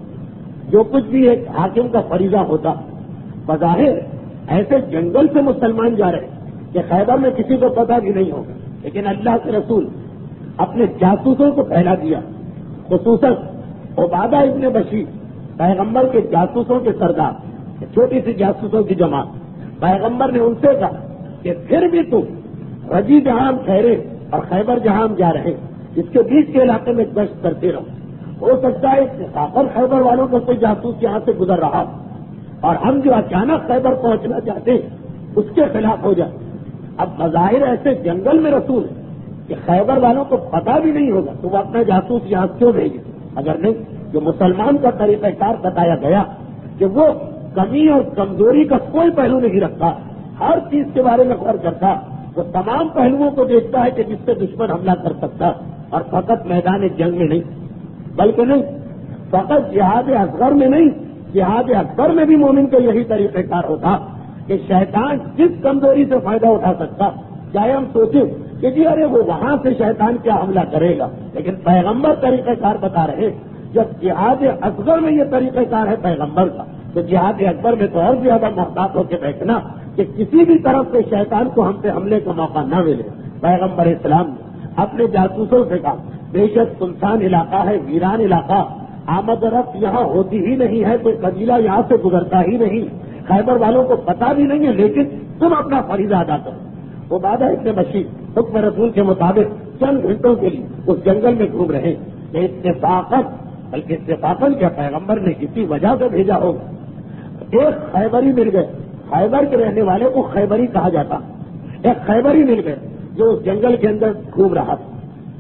جو کچھ بھی ایک حاکم کا فریضہ ہوتا بظاہر ایسے جنگل سے مسلمان جا رہے کہ خیبر میں کسی کو پتہ بھی نہیں ہوگا, لیکن اللہ کے رسول اپنے جاسوسوں کو پھیلا دیا, خصوصاً عبادہ ابن بشیر پیغمبر کے جاسوسوں کے سردار, چھوٹی سی جاسوسوں کی جماعت. پیغمبر نے ان سے کہا کہ پھر بھی تم رجی جہاں ہم ٹھہرے اور خیبر جہاں ہم جا رہے اس کے بیچ کے علاقے میں گشت کرتے رہو. ہو سکتا ہے کہ کافر خیبر والوں کو کوئی جاسوس یہاں سے گزر رہا اور ہم جو اچانک خیبر پہنچنا چاہتے ہیں اس کے خلاف ہو جائے. اب بظاہر ایسے جنگل میں رسول ہے کہ خیبر والوں کو پتہ بھی نہیں ہوگا تو وہ اپنا جاسوس یہاں کیوں بھیجے؟ اگر نہیں جو مسلمان کا طریقہ کار بتایا گیا کہ وہ کمی اور کمزوری کا کوئی پہلو نہیں رکھتا, ہر چیز کے بارے میں غور کرتا, وہ تمام پہلوؤں کو دیکھتا ہے کہ جس سے دشمن حملہ کر سکتا, اور فقط میدان جنگ میں نہیں بلکہ نہیں فقط جہاد اصغر میں نہیں, جہاد اکبر میں بھی مومن کا یہی طریقہ کار ہوتا کہ شیطان جس کمزوری سے فائدہ اٹھا سکتا, چاہے ہم سوچیں کہ جی ارے وہ وہاں سے شیطان کیا حملہ کرے گا, لیکن پیغمبر طریقہ کار بتا رہے جب جہاد اصغر میں یہ طریقہ کار ہے پیغمبر کا, تو جہاد اکبر میں تو اور زیادہ محتاط ہو کے بیٹھنا کہ کسی بھی طرف سے شیطان کو ہم پہ حملے کا موقع نہ ملے. پیغمبر اسلام نے اپنے جاسوسوں سے کہا بے شک سنسان علاقہ ہے, ویران علاقہ, آمد و رفت یہاں ہوتی ہی نہیں ہے, کوئی قبیلہ یہاں سے گزرتا ہی نہیں, خیبر والوں کو پتا بھی نہیں ہے, لیکن تم اپنا فریضہ ادا کرو. وہ بادہ ابن بشیر حکم رسول کے مطابق چند گھنٹوں کے لیے اس جنگل میں گھوم رہے کہ اتفاقاً بلکہ اتفاقاً کیا پیغمبر نے کسی وجہ سے بھیجا ہوگا, ایک خیبری مل گئے. خیبر کے رہنے والے کو خیبری کہا جاتا, ایک خیبری مل گئے جو اس جنگل کے اندر گھوم رہا تھا.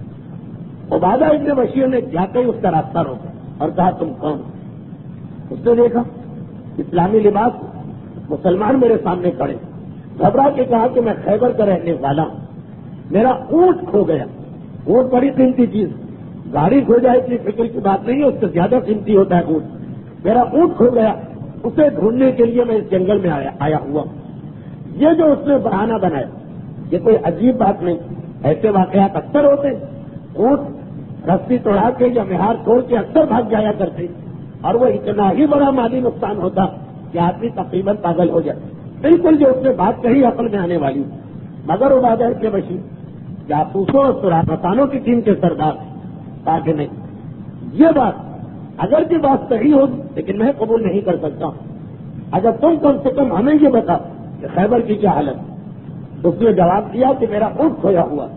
عبادہ ابن بشیر نے جاتے ہی اس کا راستہ روکا اور کہا تم کون؟ اس نے دیکھا اسلامی لباس مسلمان میرے سامنے کھڑے, گھبرا کے کہا کہ میں خیبر کا رہنے والا ہوں, میرا اونٹ کھو گیا. اونٹ بڑی قیمتی چیز, گاڑی کھو جائے اتنی فکر کی بات نہیں ہے, اس سے زیادہ قیمتی ہوتا ہے اونٹ. میرا اونٹ کھو گیا, اسے ڈھونڈنے کے لیے میں اس جنگل میں آیا, آیا ہوا. یہ جو اس نے بہانہ بنایا یہ کوئی عجیب بات نہیں, ایسے واقعات اکثر ہوتے ہیں. اونٹ رسی توڑا کے یا مہار توڑ کے اکثر بھاگ جایا کرتے, اور وہ اتنا ہی بڑا مالی نقصان ہوتا کہ آدمی تقریباً پاگل ہو جائے. بالکل جو اس نے بات کہی عقل میں آنے والی, مگر عبادہ ابن بشیر جاسوسوں اور سراغتانوں کی ٹیم کے سردار تاکہ نہیں, یہ بات اگر یہ بات صحیح ہو لیکن میں قبول نہیں کر سکتا ہوں. اگر تم کم سے کم ہمیں یہ بتا کہ خیبر کی کیا حالت ہے. اس نے جواب دیا کہ میرا اونٹ کھویا ہوا,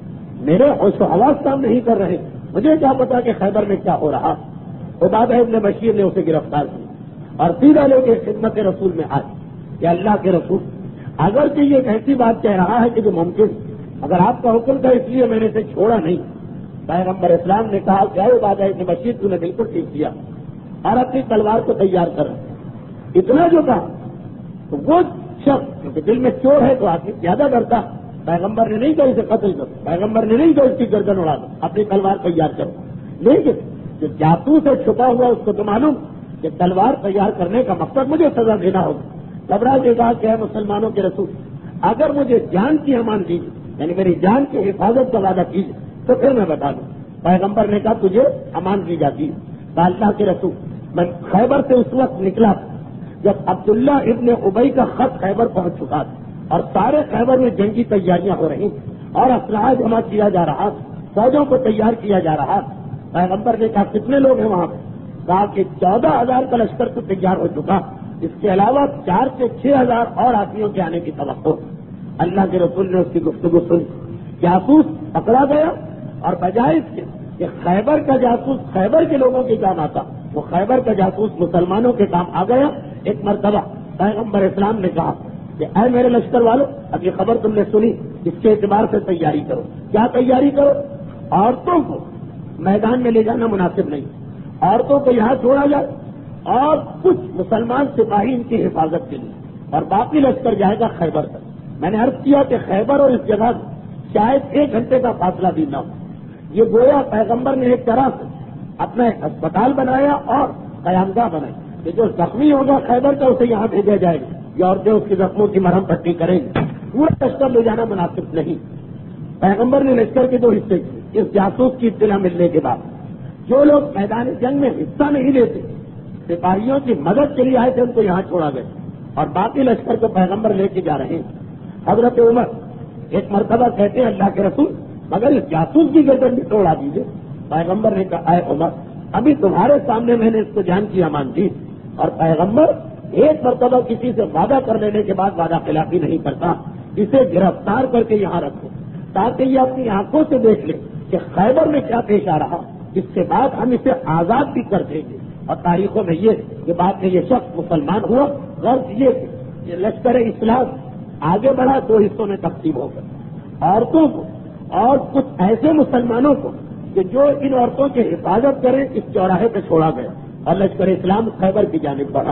میرے ہوش و حواس کام نہیں کر رہے, مجھے کیا پتا کہ خیبر میں کیا ہو رہا. عبادہ ابن بشیر نے اسے گرفتار کیا اور سیدھا لے کے خدمت رسول میں آئے کہ اللہ کے رسول, اگر کہ یہ ایسی بات کہہ رہا ہے کہ جو ممکن, اگر آپ کا حکم تھا اس لیے میں نے اسے چھوڑا نہیں. پیغمبر اسلام نے کہا کہ اے عبادہ ابن بشیر تو نے بالکل ٹھیک کیا اور اپنی تلوار کو تیار کر. اتنا جو کہا تو وہ شخص کیونکہ دل میں چور ہے تو آدمی زیادہ ڈرتا. پیغمبر نے نہیں کہا اسے قتل کرو, پیغمبر نے نہیں کہا اس کی گردن اڑا دو, اپنی تلوار تیار کرو. لیکن جو جاسوس ہے چھپا ہوا اس کو تو معلوم کہ تلوار تیار کرنے کا مقصد مجھے سزا دینا ہوگا. گھبرا کے کہا کہ ہے مسلمانوں کے رسول, اگر مجھے جان کی امان دیجیے, یعنی میری جان کی حفاظت کا وعدہ کیجیے تو پھر میں بتا دوں. پیغمبر نے کہا تجھے امان دی جاتی ہے. اللہ کے رسول میں خیبر سے اس وقت نکلا جب عبداللہ ابن ابئی کا خط خیبر پہنچ چکا تھا اور سارے خیبر میں جنگی تیاریاں ہو رہی اور اسلحہ جمع کیا جا رہا, فوجوں کو تیار کیا جا رہا. پیغمبر نے کہا کتنے لوگ ہیں وہاں پہ؟ کہا کہ چودہ ہزار کا لشکر تو تیار ہو چکا, اس کے علاوہ چار سے چھ ہزار اور آدمیوں کے آنے کی توقع. اللہ کے رسول نے اس کی گفتگو سنی. جاسوس پکڑا گیا اور بجائے اس کے کہ خیبر کا جاسوس خیبر کے لوگوں کے کام آتا, وہ خیبر کا جاسوس مسلمانوں کے کام آ گیا. ایک مرتبہ پیغمبر اسلام نے کہا کہ اے میرے لشکر والو, اب یہ خبر تم نے سنی, اس کے اعتبار سے تیاری کرو. کیا تیاری کرو؟ عورتوں کو میدان میں لے جانا مناسب نہیں, عورتوں کو یہاں چھوڑا جائے اور کچھ مسلمان سپاہی ان کی حفاظت کے لیے, اور باقی لشکر جائے گا خیبر تک. میں نے عرض کیا کہ خیبر اور اس جگہ شاید ایک گھنٹے کا فاصلہ بھی نہ ہو. یہ گویا پیغمبر نے ایک طرح سے اپنا ایک اسپتال بنایا اور قیامگاہ بنائی کہ جو زخمی ہوگا خیبر کا اسے یہاں بھیجا جائے گا, یہ عورتیں اس کی زخموں کی مرہم پٹی کریں گی. پورا لشکر لے جانا مناسب نہیں. پیغمبر نے لشکر کے دو حصے کیے. اس جاسوس کی اطلاع ملنے کے بعد جو لوگ میدان جنگ میں حصہ نہیں لیتے, سپاہیوں کی مدد کے لیے آئے تھے, ان کو یہاں چھوڑا گیا اور باقی لشکر کو پیغمبر لے کے جا رہے ہیں. حضرت عمر ایک مرتبہ کہتے ہیں اللہ کے رسول مگر اس جاسوس کی گردن بھی توڑا دیجیے. پیغمبر نے کہا اے عمر ابھی تمہارے سامنے میں نے اس کو جان کی امان دی, اور پیغمبر ایک مرتبہ کسی سے وعدہ کر لینے کے بعد وعدہ خلافی نہیں کرتا. اسے گرفتار کر کے یہاں رکھو تاکہ یہ اپنی آنکھوں سے دیکھ لے کہ خیبر میں کیا پیش آ رہا. اس کے بعد ہم اسے آزاد بھی کر دیں گے. اور تاریخوں میں یہ کہ بعد میں یہ شخص مسلمان ہوا. غرض یہ کہ لشکر اسلام آگے بڑھا, دو حصوں میں تقسیم ہو کر عورتوں کو اور کچھ ایسے مسلمانوں کو کہ جو ان عورتوں کی حفاظت کریں اس چوراہے پہ چھوڑا گیا, اور لشکر اسلام خیبر کی جانب بڑھا.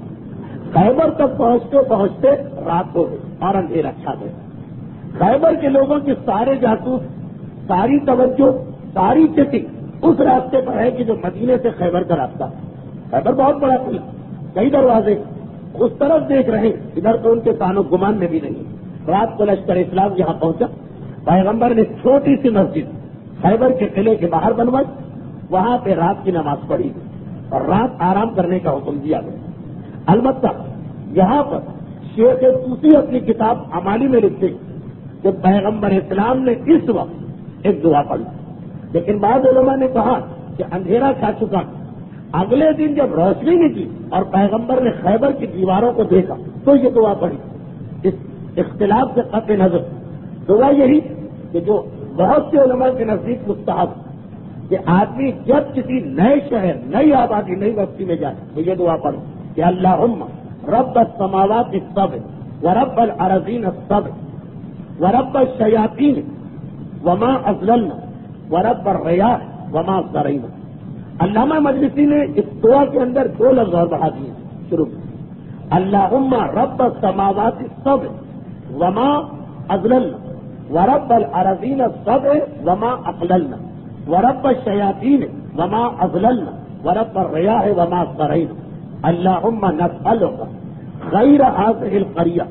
خیبر تک پہنچتے پہنچتے رات ہو گئی اور اندھیرا چھا گیا. خیبر کے لوگوں کی سارے جاسوس, ساری توجہ, ساری چٹی اس راستے پر ہے کہ جو مدینے سے خیبر کا راستہ. خیبر بہت بڑا تھا, کئی دروازے, اس طرف دیکھ رہے, ادھر تو ان کے کانوں گمان میں بھی نہیں. رات کو لشکر اسلام یہاں پہنچا. پیغمبر نے چھوٹی سی مسجد خیبر کے قلعے کے باہر بنوائی, وہاں پہ رات کی نماز پڑھی اور رات آرام کرنے کا حکم دیا گیا. البتہ یہاں پر شیخ طوسی اپنی کتاب امالی میں لکھتے کہ پیغمبر اسلام نے اس وقت ایک دعا پڑھی, لیکن بعض علماء نے کہا کہ اندھیرا چھا چکا. اگلے دن جب روشنی نکلی اور پیغمبر نے خیبر کی دیواروں کو دیکھا تو یہ دعا پڑھی. اس اختلاف سے قطع نظر دعا یہی کہ جو بہت سے علماء کے نزدیک مستحب کہ آدمی جب کسی نئے شہر, نئی آبادی, نئی بستی میں جائے تو یہ دعا پڑھے کہ اللہم رب السماوات السبع ورب الارضین السبع ورب الشیاطین وما اضللنا ورب الریاح وما ذرعنا. علامہ مجلسی نے اس دعا کے اندر دو لفظ اور بڑھا دیے. شروع اللہم رب السماوات السبع وما اضللنا ورب الارضین السبع وما اقللنا ورب الشیاطین وما اضللنا ورب الریاح وما ذرعنا. اللہم نسألک خیر هذه القریہ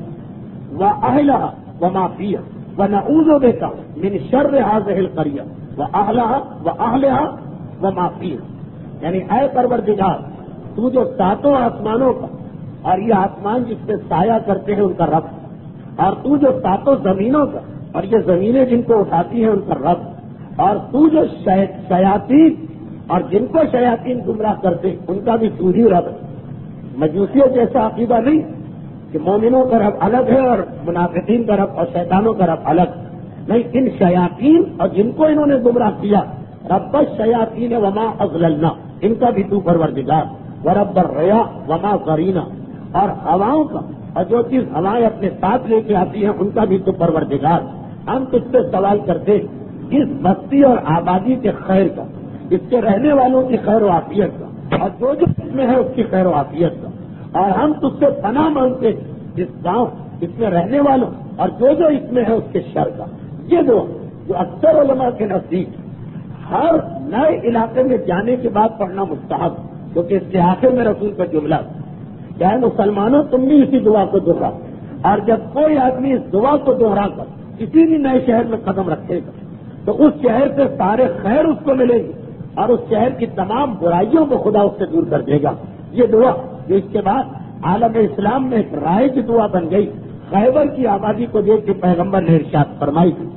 واہلها وما فیها ونعوذ بک من شر هذه القریہ واہلها واہلها وما فیها. یعنی اے پروردگار, تو جو ساتوں آسمانوں کا اور یہ آسمان جس پہ سایہ کرتے ہیں ان کا رب, اور تو جو ساتوں زمینوں کا اور یہ زمینیں جن کو اٹھاتی ہیں ان کا رب, اور تو جو شیاطین اور جن کو شیاطین گمراہ کرتے ان کا بھی تو ہی رب ہے۔ مجوسیوں جیسا عقیدہ نہیں کہ مومنوں کا رب الگ ہے اور منافقین کا رب اور شیطانوں کا رب الگ، نہیں، ان شیاطین اور جن کو انہوں نے گمراہ کیا، رب الشیاطین وما اضللنا، ان کا بھی تو پروردگار، ورب الریا وما قرینا، اور ہواؤں کا اور جو چیز ہوائیں اپنے ساتھ لے کے آتی ہیں ان کا بھی تو پروردگار۔ ہم تجھ سے سوال کرتے اس بستی اور آبادی کے خیر کا، اس کے رہنے والوں کی خیر و عافیت کا، اور جو جو اس میں ہے اس کی خیر و عافیت کا، اور ہم تجھ سے پناہ مانگتے اس گاؤں، اس میں رہنے والوں اور جو جو اس میں ہے اس کے شر کا۔ یہ دو جو اکثر علماء کے نزدیک ہر نئے علاقے میں جانے کے بعد پڑھنا مستحب، کیونکہ اس کے آخر میں رسول کا جملہ کیا ہے، مسلمانوں تم بھی اسی دعا کو دوہرا، اور جب کوئی آدمی اس دعا کو دوہرا کر کسی بھی نئے شہر میں قدم رکھے گا تو اس شہر سے سارے خیر اس کو ملے گی اور اس شہر کی تمام برائیوں کو خدا اس سے دور کر دے گا۔ یہ دعا جو اس کے بعد عالم اسلام میں ایک رائج دعا بن گئی، خیبر کی آبادی کو دیکھ کے پیغمبر نے ارشاد فرمائی تھی۔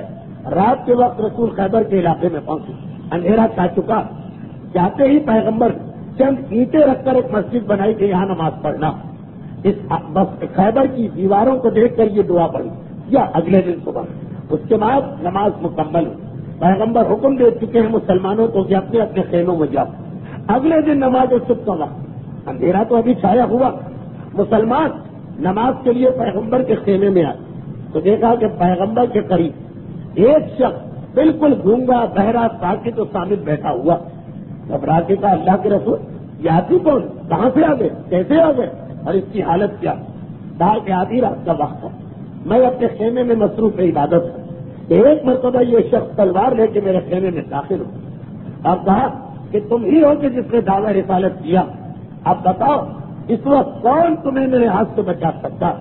رات کے وقت رسول خیبر کے علاقے میں پہنچے، اندھیرا چھا چکا، جاتے ہی پیغمبر چند اینٹیں رکھ کر ایک مسجد بنائی کہ یہاں نماز پڑھنا۔ اس بس خیبر کی دیواروں کو دیکھ کر یہ دعا پڑھی یا اگلے دن صبح، اس کے بعد نماز مکمل ہوئی۔ پیغمبر حکم دے چکے ہیں مسلمانوں کو کہ اپنے اپنے خیموں میں جاؤ۔ اگلے دن نماز صبح کا وقت، اندھیرا تو ابھی چھایا ہوا، مسلمان نماز کے لیے پیغمبر کے خیمے میں آئے تو دیکھا کہ پیغمبر کے قریب ایک شخص بالکل گونگا بہرا ساکت و سامت بیٹھا ہوا۔ گھبرا کے کہا اللہ کے رسول یہ آدمی کون، کہاں سے آ گئے، کیسے آ گئے اور اس کی حالت کیا؟ کہا کہ آدھی رات کا وقت ہے، میں اپنے خیمے میں مصروف عبادت ہوں، ایک مرتبہ یہ شخص تلوار لے کے میرے خیمے میں داخل ہو اور کہا کہ تم ہی ہو کہ جس نے دعوی رسالت کیا، اب بتاؤ اس وقت کون تمہیں میرے ہاتھ سے بچا سکتا؟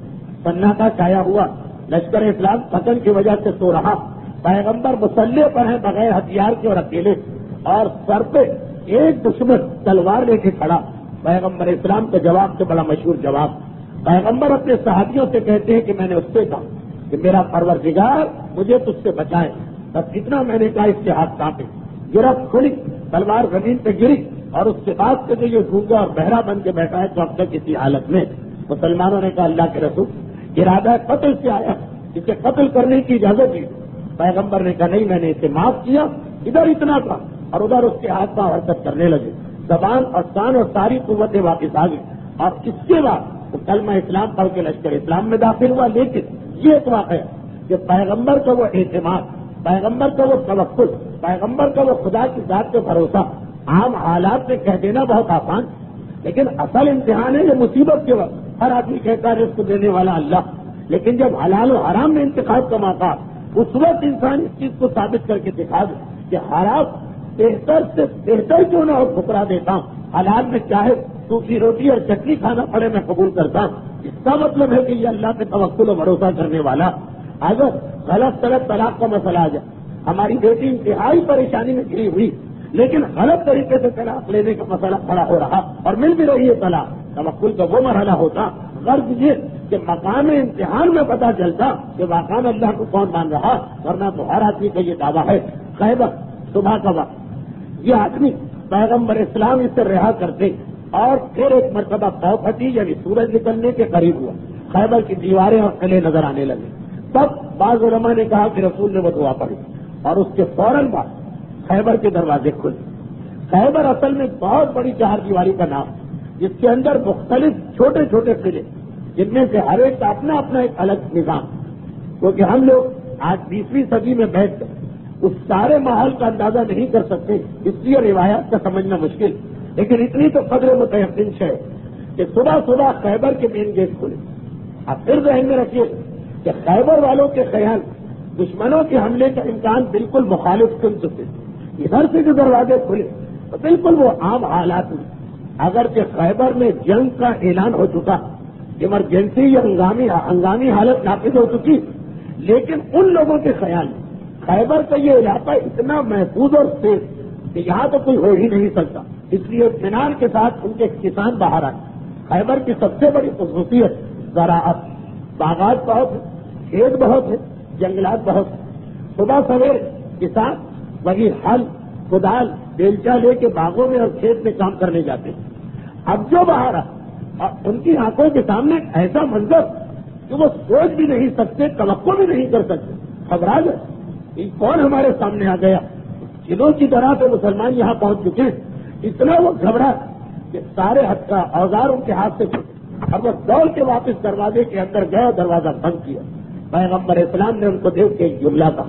سناٹا چھایا ہوا، لشکر اسلام قتل کی وجہ سے سو رہا، پیغمبر مسلح پر ہیں بغیر ہتھیار کے اور اکیلے، اور سر پہ ایک دشمن تلوار لے کے کھڑا۔ پیغمبر اسلام کے جواب سے بڑا مشہور جواب، پیغمبر اپنے صحابیوں سے کہتے ہیں کہ میں نے اس سے کہا کہ میرا پروردگار مجھے تجھ سے بچائے، بس اتنا میں نے کہا اس کے ہاتھ کانپے، گرفت کھلی، تلوار زمین پہ گری، اور اس کے بعد سے جو یہ گونگا اور بہرا بن کے بیٹھا ہے تو اب تک اسی حالت میں۔ مسلمانوں نے کہا اللہ کے رسول ارادہ قتل سے آیا، اسے قتل کرنے کی اجازت دی۔ پیغمبر نے کہا نہیں، میں نے اسے معاف کیا، ادھر اتنا تھا اور ادھر اس کے ہاتھ پاؤں حرکت کرنے لگے، زبان اور کان اور ساری قوتیں واپس آ گئی، اور اس کے بعد وہ کلمہ اسلام پڑھ کے لشکر اسلام میں داخل ہوا۔ لیکن یہ ایک واقعہ کہ پیغمبر کا وہ اعتماد، پیغمبر کا وہ توکل، پیغمبر کا وہ خدا کی ذات پہ بھروسہ عام حالات میں کہہ دینا بہت آسان، لیکن اصل امتحان ہے یہ مصیبت کے وقت ہر آدمی کہتا ہے رزق دینے والا اللہ، لیکن جب حلال و حرام میں انتخاب کا موقع اس وقت انسان اس چیز کو ثابت کر کے دکھا دے کہ حرام بہتر سے بہتر کیوں نہ ہو ٹھکرا دیتا ہوں، حلال میں چاہے سوکھی روٹی اور چٹنی کھانا پڑے میں قبول کرتا ہوں۔ اس کا مطلب ہے کہ یہ اللہ پہ توکل و بھروسہ کرنے والا۔ اگر غلط طلب طلاق کا مسئلہ آ جائے، ہماری بیٹی انتہائی پریشانی میں گری ہوئی لیکن غلط طریقے سے طلاق لینے کا مسئلہ کھڑا ہو رہا اور مل بھی رہی ہے طلاق، توکل کا وہ مرحلہ ہوتا، غرض یہ کہ مقام امتحان میں پتہ چلتا کہ واقعی اللہ کو کون مان رہا، ورنہ تو ہر آدمی کا یہ دعویٰ ہے۔ خیبر صبح کا وقت، یہ آدمی پیغمبر اسلام اس سے رہا کرتے اور پھر ایک مرتبہ پاؤ پھٹی یعنی سورج نکلنے کے قریب ہوا، خیبر کی دیواریں اور قلعے نظر آنے لگے۔ تب بعض علماء نے کہا کہ رسول نے وہ دعا پڑھی اور اس کے فوراً بعد خیبر کے دروازے کھلے۔ خیبر اصل میں بہت بڑی چہار دیواری کا نام، جس کے اندر مختلف چھوٹے چھوٹے قلعے، جن میں سے ہر ایک کا اپنا اپنا ایک الگ نظام، کیونکہ ہم لوگ آج بیسویں صدی میں بیٹھ کر اس سارے ماحول کا اندازہ نہیں کر سکتے، اس لیے روایات کا سمجھنا مشکل، لیکن اتنی تو قدر متحقن ہے کہ صبح صبح خیبر کے مین گیٹ کھلے۔ آپ پھر ذہن میں رکھیے کہ خیبر والوں کے خیال دشمنوں کے حملے کا امکان بالکل مخالف سمت سے، ادھر سے جو دروازے کھلے تو بالکل وہ عام حالات میں، اگرچہ خیبر میں جنگ کا اعلان ہو چکا، ایمرجنسی یا ہنگامی ہنگامی حالت نافذ ہو چکی، لیکن ان لوگوں کے خیال میں خیبر کا یہ علاقہ اتنا محفوظ اور سیف کہ یہاں تو کوئی ہو ہی نہیں سکتا، اس لیے اطمینان کے ساتھ ان کے کسان باہر آئے۔ خیبر کی سب سے بڑی خصوصیت زراعت، باغات بہت ہے، کھیت بہت ہے، جنگلات بہت ہے۔ صبح سویرے کسان وہی ہل، کدال بیلچا لے کے باغوں میں اور کھیت میں کام کرنے جاتے ہیں۔ اب جو باہر آ ان کی آنکھوں کے سامنے ایسا منظر کہ وہ سوچ بھی نہیں سکتے، توقع بھی نہیں کر سکتے، گھبرا گئے یہ کون ہمارے سامنے آ گیا۔ چلوں کی طرح سے مسلمان یہاں پہنچ چکے ہیں، اتنا وہ گھبرا کہ سارے حد کا اوزار ان کے ہاتھ سے چھوٹے، اب وہ دوڑ کے واپس دروازے کے اندر گئے، دروازہ بند کیا۔ پیغمبر اسلام نے ان کو دیکھ کے ایک جملہ کہا۔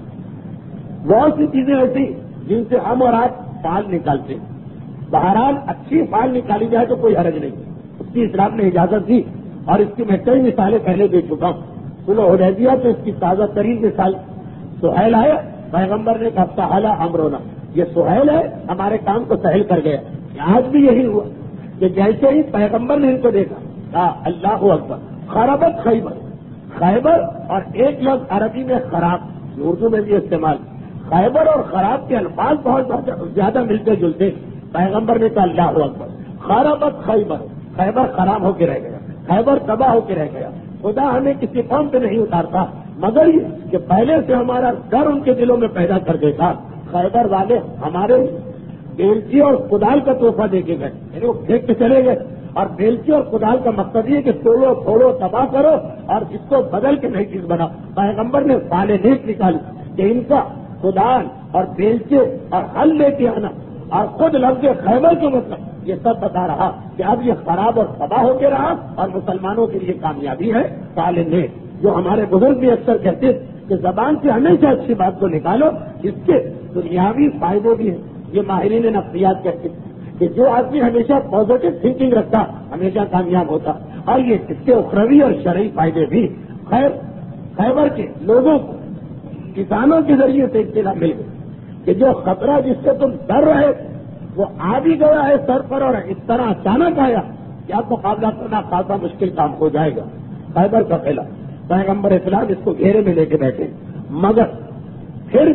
بہت سی چیزیں ایسی جن سے ہم اور آپ فال نکالتے ہیں، بہرحال اچھی فال نکالی جائے تو کوئی حرج نہیں، اس کی اسلام نے اجازت دی، اور اس کی میں کئی مثالیں پہلے دے چکا ہوں۔ صلح حدیبیہ تو اس کی تازہ ترین مثال، سہیل آیا، پیغمبر نے کہا سہلا امرنا، یہ سہیل ہے، ہمارے کام کو سہل کر گیا۔ آج بھی یہی ہوا کہ جیسے ہی پیغمبر نے ان کو دیکھا کہا اللہ اکبر، خرابت خیبر، خیبر اور ایک لفظ عربی میں خراب، اردو میں بھی استعمال، خیبر اور خراب کے الفاظ بہت زیادہ ملتے جلتے۔ پیغمبر نے کہا اللہ اکبر، خرابت خیبر، خیبر خراب ہو کے رہ گیا، خیبر تباہ ہو کے رہ گیا۔ خدا ہمیں کسی قوم پہ نہیں اتارتا مگر یہ کہ پہلے سے ہمارا ڈر ان کے دلوں میں پیدا کر دیتا۔ خیبر والے ہمارے بیلچی اور کدال کا تحفہ دے کے گئے، یعنی وہ پھینک کے چلے گئے، اور بیلچی اور کدال کا مقصد یہ کہ توڑو پھوڑو تباہ کرو اور اس کو بدل کے نئی چیز بناؤ۔ پیغمبر نے فال نیک نکالی کہ ان کا کدال اور بیلچے اور ہل لے کے آنا اور خود لفظ خیبر کے مطلب یہ سب بتا رہا کہ اب یہ خراب اور تباہ ہو کے رہا اور مسلمانوں کے لیے کامیابی ہے فال نیک۔ جو ہمارے بزرگ بھی اکثر کہتے کہ زبان سے ہمیشہ اچھی بات کو نکالو، اس کے دنیاوی فائدے بھی ہیں۔ یہ ماہرین نفسیات کہتے ہیں کہ جو آدمی ہمیشہ پازیٹو تھنکنگ رکھتا ہمیشہ کامیاب ہوتا، اور یہ اس کے اخروی اور شرعی فائدے بھی۔ خیر خیبر کے لوگوں کو کسانوں کے ذریعے سے اطلاع مل گئی کہ جو خطرہ جس سے تم ڈر رہے وہ آ بھی گیا ہے سر پر، اور اس طرح اچانک آیا کہ اب مقابلہ کرنا خاصا مشکل کام ہو جائے گا۔ خیبر کا قلعہ، پیغمبر اسلام اس کو گھیرے میں لے کے بیٹھے، مگر پھر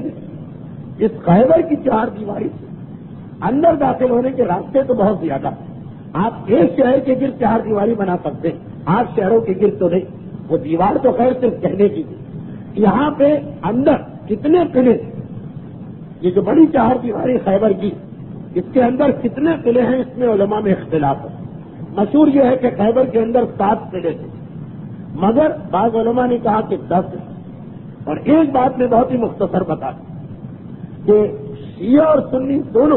اس خیبر کی چار دیواری سے اندر داخل ہونے کے راستے تو بہت زیادہ۔ آپ ایک شہر کے گرد چار دیواری بنا سکتے ہیں، آٹھ شہروں کے گرد تو نہیں۔ وہ دیوار تو خیر صرف کہنے کی تھی۔ یہاں پہ اندر کتنے قلعے، یہ جو بڑی چار دیواری خیبر کی، اس کے اندر کتنے قلعے ہیں اس میں علماء میں اختلاف ہے۔ مشہور یہ ہے کہ خیبر کے اندر سات قلعے تھے، مگر بعض علماء نے کہا کہ دس ہے۔ اور ایک بات میں بہت ہی مختصر بتا دوں کہ شیعہ اور سنی دونوں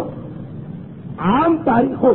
عام تاریخوں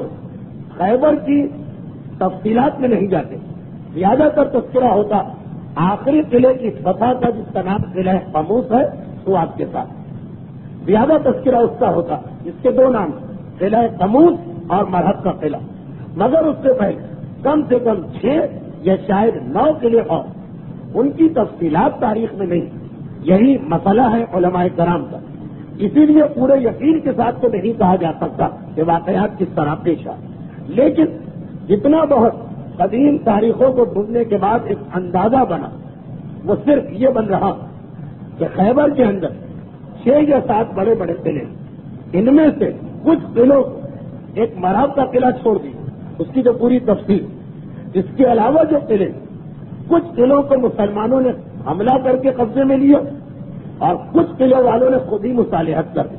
خیبر کی تفصیلات میں نہیں جاتے، زیادہ تر تذکرہ ہوتا آخری قلعے کی فتح کا، جس کا نام قلعہ قموس ہے، سوات کے ساتھ زیادہ تذکرہ اس کا ہوتا، اس کے دو نام، قلعہ قموس اور مرحب کا قلعہ۔ مگر اس سے پہلے کم سے کم چھ یا شاید نو قلعے اور ان کی تفصیلات تاریخ میں نہیں۔ یہی مسئلہ ہے علماء کرام کا، اسی لیے پورے یقین کے ساتھ تو نہیں کہا جا سکتا کہ واقعات کس طرح پیش آئے، لیکن جتنا بہت قدیم تاریخوں کو ڈھونڈنے کے بعد ایک اندازہ بنا وہ صرف یہ بن رہا کہ خیبر کے اندر چھ یا سات بڑے بڑے قلعے، ان میں سے کچھ قلعوں کو ایک مرحب کا قلعہ چھوڑ دیا، اس کی جو پوری تفصیل، اس کے علاوہ جو قلعے، کچھ قلعوں کو مسلمانوں نے حملہ کر کے قبضے میں لیا اور کچھ قلعے والوں نے خود ہی مصالحت کر دی،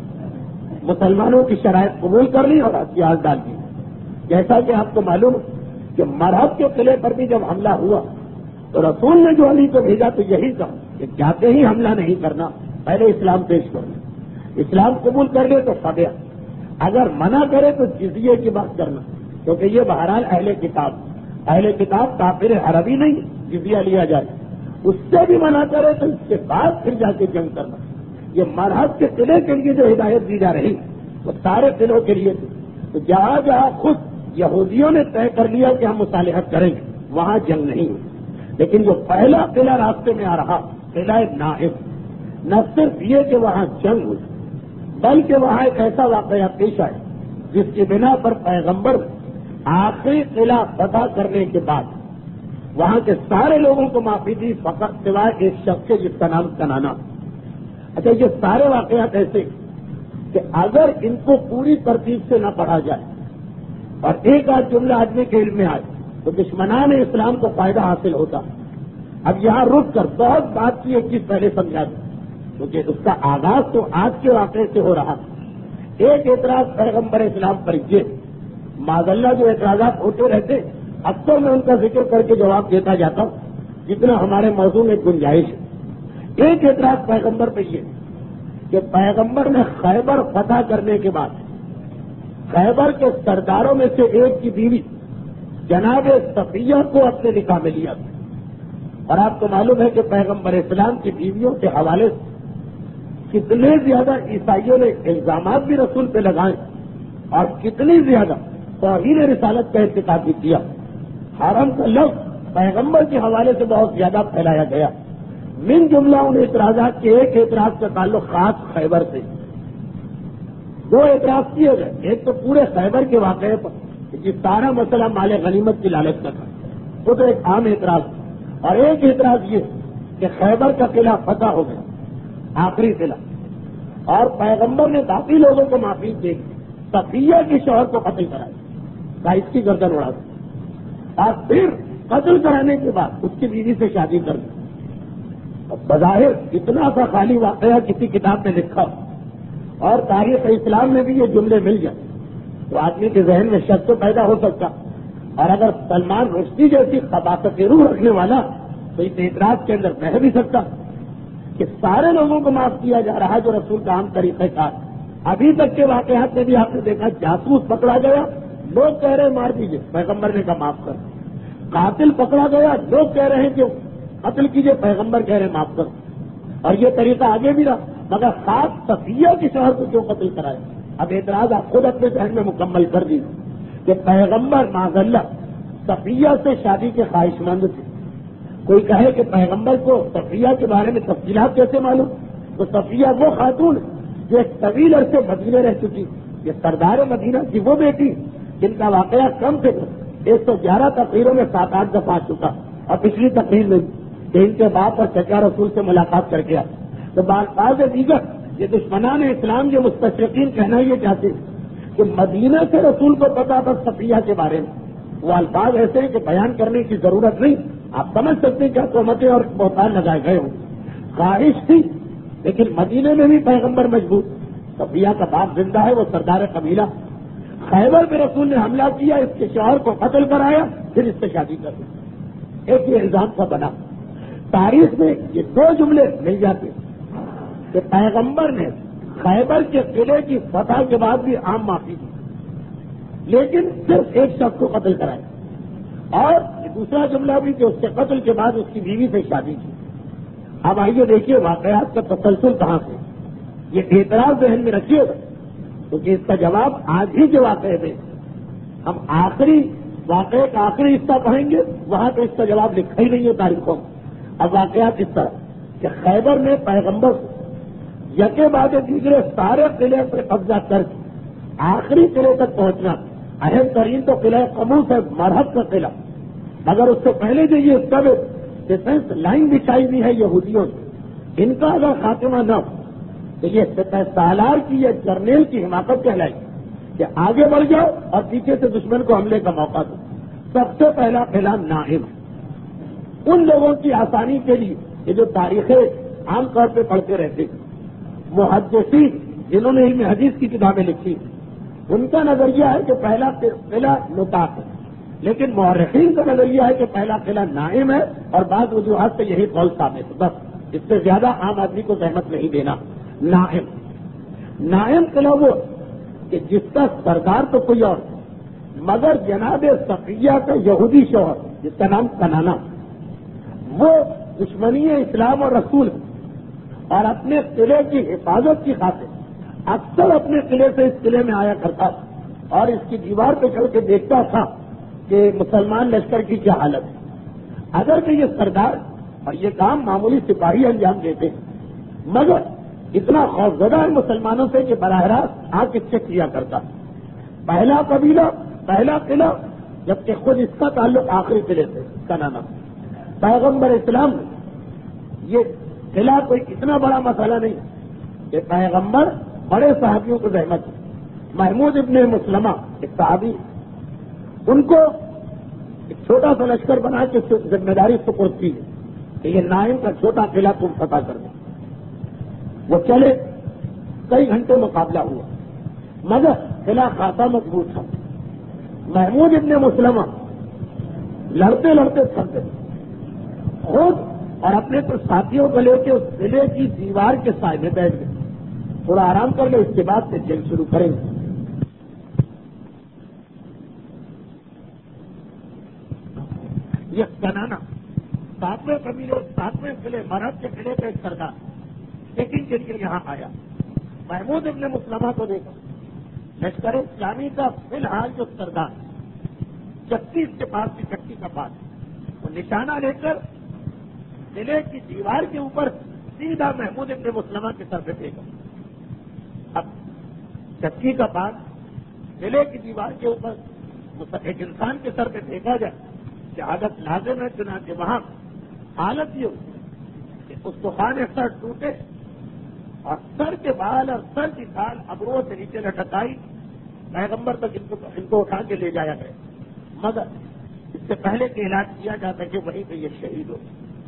مسلمانوں کی شرائط قبول کر لی اور ہتھیار ڈال دی۔ جیسا کہ آپ کو معلوم کہ مرحب کے قلعے پر بھی جب حملہ ہوا تو رسول نے جو علی کو بھیجا تو یہی کہا کہ جاتے ہی حملہ نہیں کرنا، پہلے اسلام پیش کرنا، اسلام قبول کر لے تو فدیہ، اگر منع کرے تو جزیے کی بات کرنا، کیونکہ یہ بہرحال اہل کتاب اہل کتاب کافر عربی نہیں، جزیہ لیا جائے، اس سے بھی منع کرے تو اس کے بعد پھر جا کے جنگ کرنا۔ یہ مرحب کے قلعے کے لیے جو ہدایت دی جا رہی وہ سارے قلعوں کے لیے تھی، تو جہاں جہاں خود یہودیوں نے طے کر لیا کہ ہم مصالحت کریں گے وہاں جنگ نہیں ہوئی، لیکن جو پہلا قلعہ راستے میں آ رہا قلعہ نائب، نہ صرف یہ کہ وہاں جنگ ہوئی بلکہ وہاں ایک ایسا واقعہ پیش آیا جس کی بنا پر پیغمبر آخری قلعہ فتح کرنے کے بعد وہاں کے سارے لوگوں کو معافی دی فقط سوائے ایک شخص کے جس کا نام کنانا۔ اچھا، یہ سارے واقعات ایسے کہ اگر ان کو پوری ترتیب سے نہ پڑھا جائے اور ایک آدھ جملہ آدمی کے علم میں آئے تو دشمنان اسلام کو فائدہ حاصل ہوتا۔ اب یہاں رک کر بہت بات کی ایک چیز پہلے سمجھا دوں، کیونکہ اس کا آغاز تو آج کے واقعے سے ہو رہا۔ ایک اعتراض پیغمبر اسلام پر یہ معاذ اللہ جو اعتراضات ہوتے رہتے اکثر میں ان کا ذکر کر کے جواب دیتا جاتا ہوں جتنا ہمارے موضوع میں گنجائش ہے۔ ایک اعتراض پیغمبر پہ یہ کہ پیغمبر نے خیبر فتح کرنے کے بعد خیبر کے سرداروں میں سے ایک کی بیوی جناب صفیہ کو اپنے نکاح میں لیا تھا، اور آپ کو معلوم ہے کہ پیغمبر اسلام کی بیویوں کے حوالے سے کتنے زیادہ عیسائیوں نے الزامات بھی رسول پہ لگائے اور کتنی زیادہ توہین رسالت کا ارتکاب بھی کیا۔ حرم کا لفظ پیغمبر کے حوالے سے بہت زیادہ پھیلایا گیا۔ من جملہ ان اعتراضات کے ایک اعتراض کا تعلق خاص خیبر سے، دو اعتراض کیے گئے، ایک تو پورے خیبر کے واقعے پر کہ سارا مسئلہ مال غنیمت کی لالچ کا تھا، وہ تو ایک عام اعتراض، اور ایک اعتراض یہ کہ خیبر کا قلعہ فتح ہو گیا، آخری قلعہ، اور پیغمبر نے باقی لوگوں کو معافی دے دی، صفیہ کے شوہر کو قتل کرایا، کہا اس کی گردن اڑا دی، اور پھر قتل کرانے کے بعد اس کی بیوی سے شادی کر دی۔ بظاہر اتنا سا خالی واقعہ کسی کتاب میں لکھا اور تاریخ اسلام میں بھی یہ جملے مل جائیں تو آدمی کے ذہن میں شک تو پیدا ہو سکتا، اور اگر سلمان رشدی جیسی خباثت روح رکھنے والا تو اس اعتراض کے اندر رہ بھی سکتا کہ سارے لوگوں کو معاف کیا جا رہا ہے جو رسول کا عام طریقہ کار۔ ابھی تک کے واقعات میں بھی آپ نے دیکھا جاسوس پکڑا گیا، لوگ کہہ رہے ہیں مار دیجیے، پیغمبر نے کہا معاف کر، قاتل پکڑا گیا، لوگ کہہ رہے ہیں کہ قتل کیجیے، پیغمبر کہہ رہے ہیں معاف کر، اور یہ طریقہ آگے بھی رہا، مگر خاص صفیہ کے شوہر کو کیوں قتل کرایا؟ اب اعتراض آپ خود اپنے ذہن میں مکمل کر دیجیے کہ پیغمبر معاذ اللہ صفیہ سے شادی کے خواہش مند تھے۔ کوئی کہے کہ پیغمبر کو صفیہ کے بارے میں تفصیلات کیسے معلوم؟ تو صفیہ وہ خاتون جو ایک طویل عرصے مدینے رہ چکی، یہ سردار مدینہ کی وہ بیٹی جن کا واقعہ کم سے کم ایک سو گیارہ تقریروں میں سات آٹھ دفعہ آ چکا، اور پچھلی تقریر میں کہ ان کے باپ اور چچا رسول سے ملاقات کر کے آیا۔ تو بعض دیگر یہ دشمنان اسلام کے مستشرقین کہنا یہ چاہتے ہیں کہ مدینہ سے رسول کو پتا تھا صفیہ کے بارے میں، وہ الفاظ ایسے ہیں کہ بیان کرنے کی ضرورت نہیں، آپ سمجھ سکتے ہیں کیا تہمتیں اور بہتان لگائے گئے ہوں۔ خواہش تھی لیکن مدینے میں بھی پیغمبر مجبور، صفیہ کا باپ زندہ ہے، وہ سردار قبیلہ، خیبر پہ رسول نے حملہ کیا، اس کے شوہر کو قتل کرایا، پھر اس سے شادی کر دی، ایک یہ الزام کا بنا۔ تاریخ میں یہ دو جملے مل جاتے کہ پیغمبر نے خیبر کے قلعے کی فتح کے بعد بھی عام معافی دی، لیکن صرف ایک شخص کو قتل کرایا، اور دوسرا جملہ بھی کہ اس کے قتل کے بعد اس کی بیوی سے شادی کی۔ اب آئیے دیکھیے واقعات کا تسلسل کہاں سے، یہ اعتراض ذہن میں رکھیے گا کیونکہ اس کا جواب آج ہی کے واقعے میں، ہم آخری واقعے کا آخری حصہ پڑھیں گے، وہاں تو اس کا جواب لکھا ہی نہیں ہے تاریخوں میں۔ اب واقعات اس طرح کہ خیبر میں پیغمبر یکے بعد دیگرے سارے قلعے پر قبضہ کر کے آخری قلعے تک پہنچنا، اہم ترین تو قلعہ قموس ہے، مرحب کا قلعہ، مگر اس سے پہلے جو یہ سب ڈیفینس لائن بچھائی ہوئی ہے یہودیوں نے، ان کا اگر خاتمہ نہ ہو تو یہ سپہ سالار کی یا جرنیل کی حماقت کہلائی کہ آگے بڑھ جاؤ اور پیچھے سے دشمن کو حملے کا موقع دو۔ سب سے پہلا قلعہ نائم، ان لوگوں کی آسانی کے لیے یہ جو تاریخیں عام طور پہ پڑھتے رہتے محدثین جنہوں نے علم حدیث کی کتابیں لکھی، ان کا نظریہ ہے کہ پہلا قلعہ مطاق ہے، لیکن مورخین کا نظریہ ہے کہ پہلا قلعہ نائم ہے، اور بعض وجوہات سے یہی قول ثابت ہے، بس اس سے زیادہ عام آدمی کو زحمت نہیں دینا۔ نائم نائم قلعہ وہ کہ جس کا سردار تو کوئی اور مگر جناب صفیہ کا یہودی شوہر جس کا نام کنانا، وہ دشمنی اسلام اور رسول اور اپنے قلعے کی حفاظت کی خاطر اکثر اپنے قلعے سے اس قلعے میں آیا کرتا تھا اور اس کی دیوار پہ چڑھ کے دیکھتا تھا کہ مسلمان لشکر کی کیا حالت ہے۔ اگر کہ یہ سردار اور یہ کام معمولی سپاہی انجام دیتے مگر اتنا خوفزدہ ہے مسلمانوں سے کہ براہ راست آ کے چیک کیا کرتا۔ پہلا قبیلہ، پہلا قلعہ، جبکہ خود اس کا تعلق آخری قلعے سے کنانا۔ پیغمبر اسلام یہ قلعہ کوئی اتنا بڑا مسئلہ نہیں کہ پیغمبر بڑے صحابیوں کو زحمت ہے۔ محمود ابن مسلمہ ایک صحابی، ان کو ایک چھوٹا سا لشکر بنا کے ذمہ داری سپرد کی ہے کہ یہ نائم کا چھوٹا قلعہ تم فتح کر دو۔ وہ چلے، کئی گھنٹے مقابلہ ہوا، مگر قلعہ خاصا مضبوط تھا. محمود ابن مسلمہ لڑتے لڑتے تھک گئے, خود اور اپنے کچھ ساتھیوں کو لے کے اس قلعے کی دیوار کے سائے میں بیٹھ گئے. تھوڑا آرام کر لیں, اس کے بعد سے جنگ شروع کریں گے. یہ کنانا ساتویں قبیلے ساتویں قلعے مرحب کے قلعے کا ایک سردار چیکنگ کے لیے یہاں آیا. محمود ابن مسلمہ کو دیکھا. لشکر اسلامی کا فی الحال جو سردار چکی اس کے پاس کی چکی کا پاس وہ نشانہ لے کر قلعے کی دیوار کے اوپر سیدھا محمود ابن مسلمہ کے سر پہ پھینکا. اب چکی کا پاس قلعے کی دیوار کے اوپر ایک انسان کے سر پہ پھینکا جائے, شہادت لازم ہے. چنانچہ وہاں حالت یہ ہوئی کہ اس طوفان سر ٹوٹے اور سر کے بال اور سر کی ڈال ابرو سے نیچے لٹک آئی. پیغمبر تک ان کو ان کو اٹھا کے لے جایا گیا, مگر اس سے پہلے کہ علاج کیا جاتا کہ وہیں پہ یہ شہید ہو.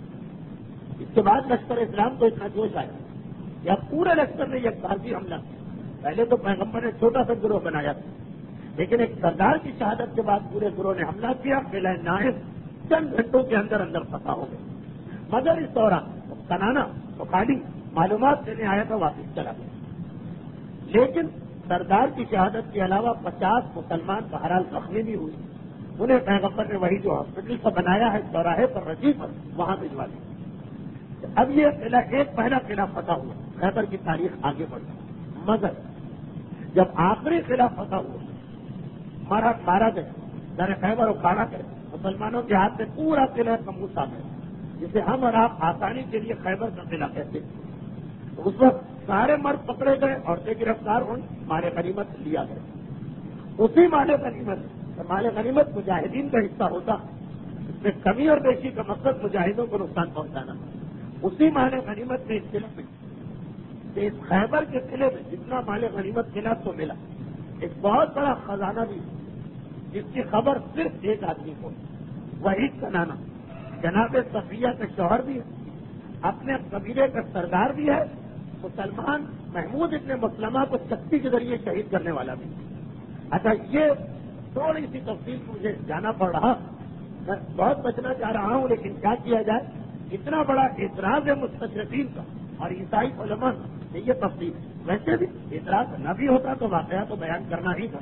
اس کے بعد لشکر اسلام کو اتنا جوش آیا یا پورے لشکر نے ایک بھارتی حملہ کیا. پہلے تو پیغمبر نے چھوٹا سا گروہ بنایا تھا, لیکن ایک سردار کی شہادت کے بعد پورے گروہ نے حملہ کیا. قلعہ نائب چند گھنٹوں کے اندر اندر فتح ہو گئے. مگر اس دوران کنانا تو خالی معلومات دینے آیا تھا, واپس چلا گیا. لیکن سردار کی شہادت کے علاوہ پچاس مسلمان بہرحال زخمی بھی ہوئے. انہیں پیغمبر نے وہی جو ہاسپٹل کا بنایا ہے چوراہے پر رجی پر وہاں بھجوا دیا. اب یہ قلعہ ایک پہلا قلعہ فتح ہوا, خیبر کی تاریخ آگے بڑھ گئی. مگر جب آخری قلعہ فتح ہوا مارا مارا گیا, در خیبر اکھاڑا گئے, مسلمانوں کے ہاتھ سے پورا قلعہ کمبوس آ گیا, جسے ہم اور آپ آسانی کے لیے خیبر کا قلعہ کہتے ہیں. اس وقت سارے مرد پکڑے گئے, عورتیں گرفتار ہوئی, مال غنیمت لیا گیا. اسی مال غنیمت مال غنیمت مجاہدین کا حصہ ہوتا, اس میں کمی اور بیشی کا مقصد مجاہدوں کو نقصان پہنچانا. اسی مال غنیمت میں اس قلعے میں اس خیبر کے قلعے میں جتنا مال غنیمت ملا تو ملا. ایک بہت بڑا خزانہ بھی جس کی خبر صرف ایک آدمی کو, وہی کنانا جناب صفیہ کا شوہر بھی ہے, اپنے قبیلے کا سردار بھی ہے, مسلمان محمود ابن مسلمہ کو چکی کے ذریعے شہید کرنے والا بھی. اچھا, یہ تھوڑی سی تفصیل مجھے جانا پڑ رہا, میں بہت بچنا چاہ رہا ہوں, لیکن کیا کیا جائے, اتنا بڑا اعتراض ہے مستشرقین کا اور عیسائی علماء نے یہ تفصیل. ویسے بھی اعتراض نہ بھی ہوتا تو واقعہ تو بیان کرنا ہی تھا.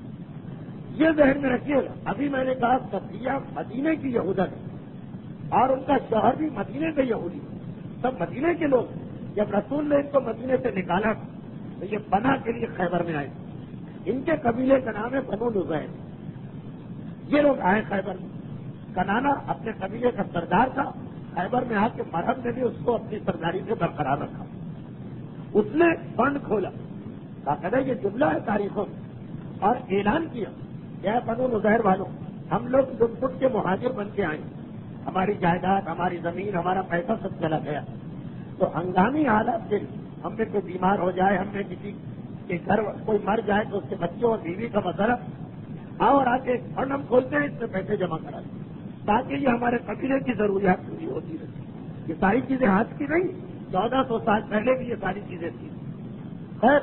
یہ ذہن میں رکھیے گا, ابھی میں نے کہا صفیہ مدینے کی یہودن ہے اور ان کا شوہر بھی مدینے کا یہودی, سب مدینے کے لوگ. جب رسول نے ان کو مدینے سے نکالا تو یہ پناہ کے لیے خیبر میں آئے. ان کے قبیلے کا نام ہے بنو نزیر. یہ لوگ آئے خیبر میں. کنانا اپنے قبیلے کا سردار تھا, خیبر میں آ کے مرحب نے بھی اس کو اپنی سرداری سے برقرار رکھا. اس نے فنڈ کھولا, باقاعدہ یہ جملہ ہے تاریخوں میں, اور اعلان کیا کہ بنو نزیر والوں, ہم لوگ لٹ پٹ کے مہاجر بن کے آئے, ہماری جائیداد, ہماری زمین, ہمارا پیسہ سب چلا گیا. تو ہنگامی حالات سے ہم میں کوئی بیمار ہو جائے, ہم میں کسی کے گھر کوئی مر جائے تو اس کے بچوں اور بیوی کا مسئلہ, آؤ اور آ کے فنڈ ہم کھولتے ہیں, اس میں پیسے جمع کرا دیں تاکہ یہ ہمارے قبیلے کی ضروریات پوری ہوتی رہے. یہ ساری چیزیں ہاتھ کی نہیں, چودہ سو سال پہلے بھی یہ ساری چیزیں تھیں. خیر,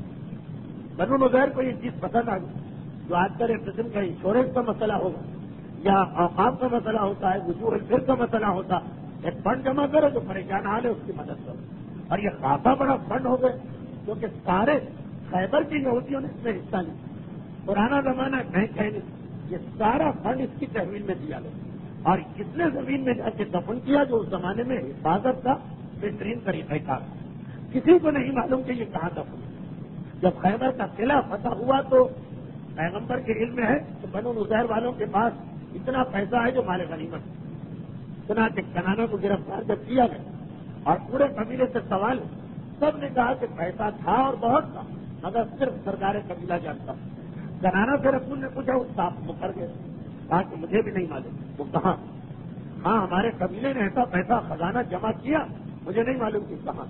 بنو نزیر کو یہ چیز پسند آ گئی, جو آج کل ایک قسم کا انشورنس کا مسئلہ ہوگا یا اوقاف کا مسئلہ ہوتا ہے, وجوہ الفر کا مسئلہ ہوتا, ایک فنڈ جمع کرو جو پریشان حال ہے اس کی مدد کرو. اور یہ خاصا بڑا فنڈ ہو گئے کیونکہ سارے خیبر کی یہودیوں نے اس میں حصہ لیا. پرانا زمانہ بینک ہے نہیں, یہ سارا فنڈ اس کی تحویل میں دیا گیا اور اس نے زمین میں جا کے دفن کیا جو اس زمانے میں حفاظت کا بہترین طریقہ کار. کسی کو نہیں معلوم کہ یہ کہاں دفن. جب خیبر کا قلعہ فتح ہوا تو پیغمبر کے علم میں ہے کہ بنو نزیر والوں کے پاس اتنا پیسہ ہے جو مال غنیمت. چنانچہ کنانا کو گرفتار جب کیا گیا اور پورے قبیلے سے سوال, سب نے کہا کہ پیسہ تھا اور بہت تھا, مگر صرف سردار قبیلہ جانتا. کنانا سے رسول نے پوچھا, وہ صاف مکر گئے, کہا کہ مجھے بھی نہیں معلوم. وہ کہاں, ہاں ہمارے قبیلے نے ایسا پیسہ خزانہ جمع کیا, مجھے نہیں معلوم کہ کہاں.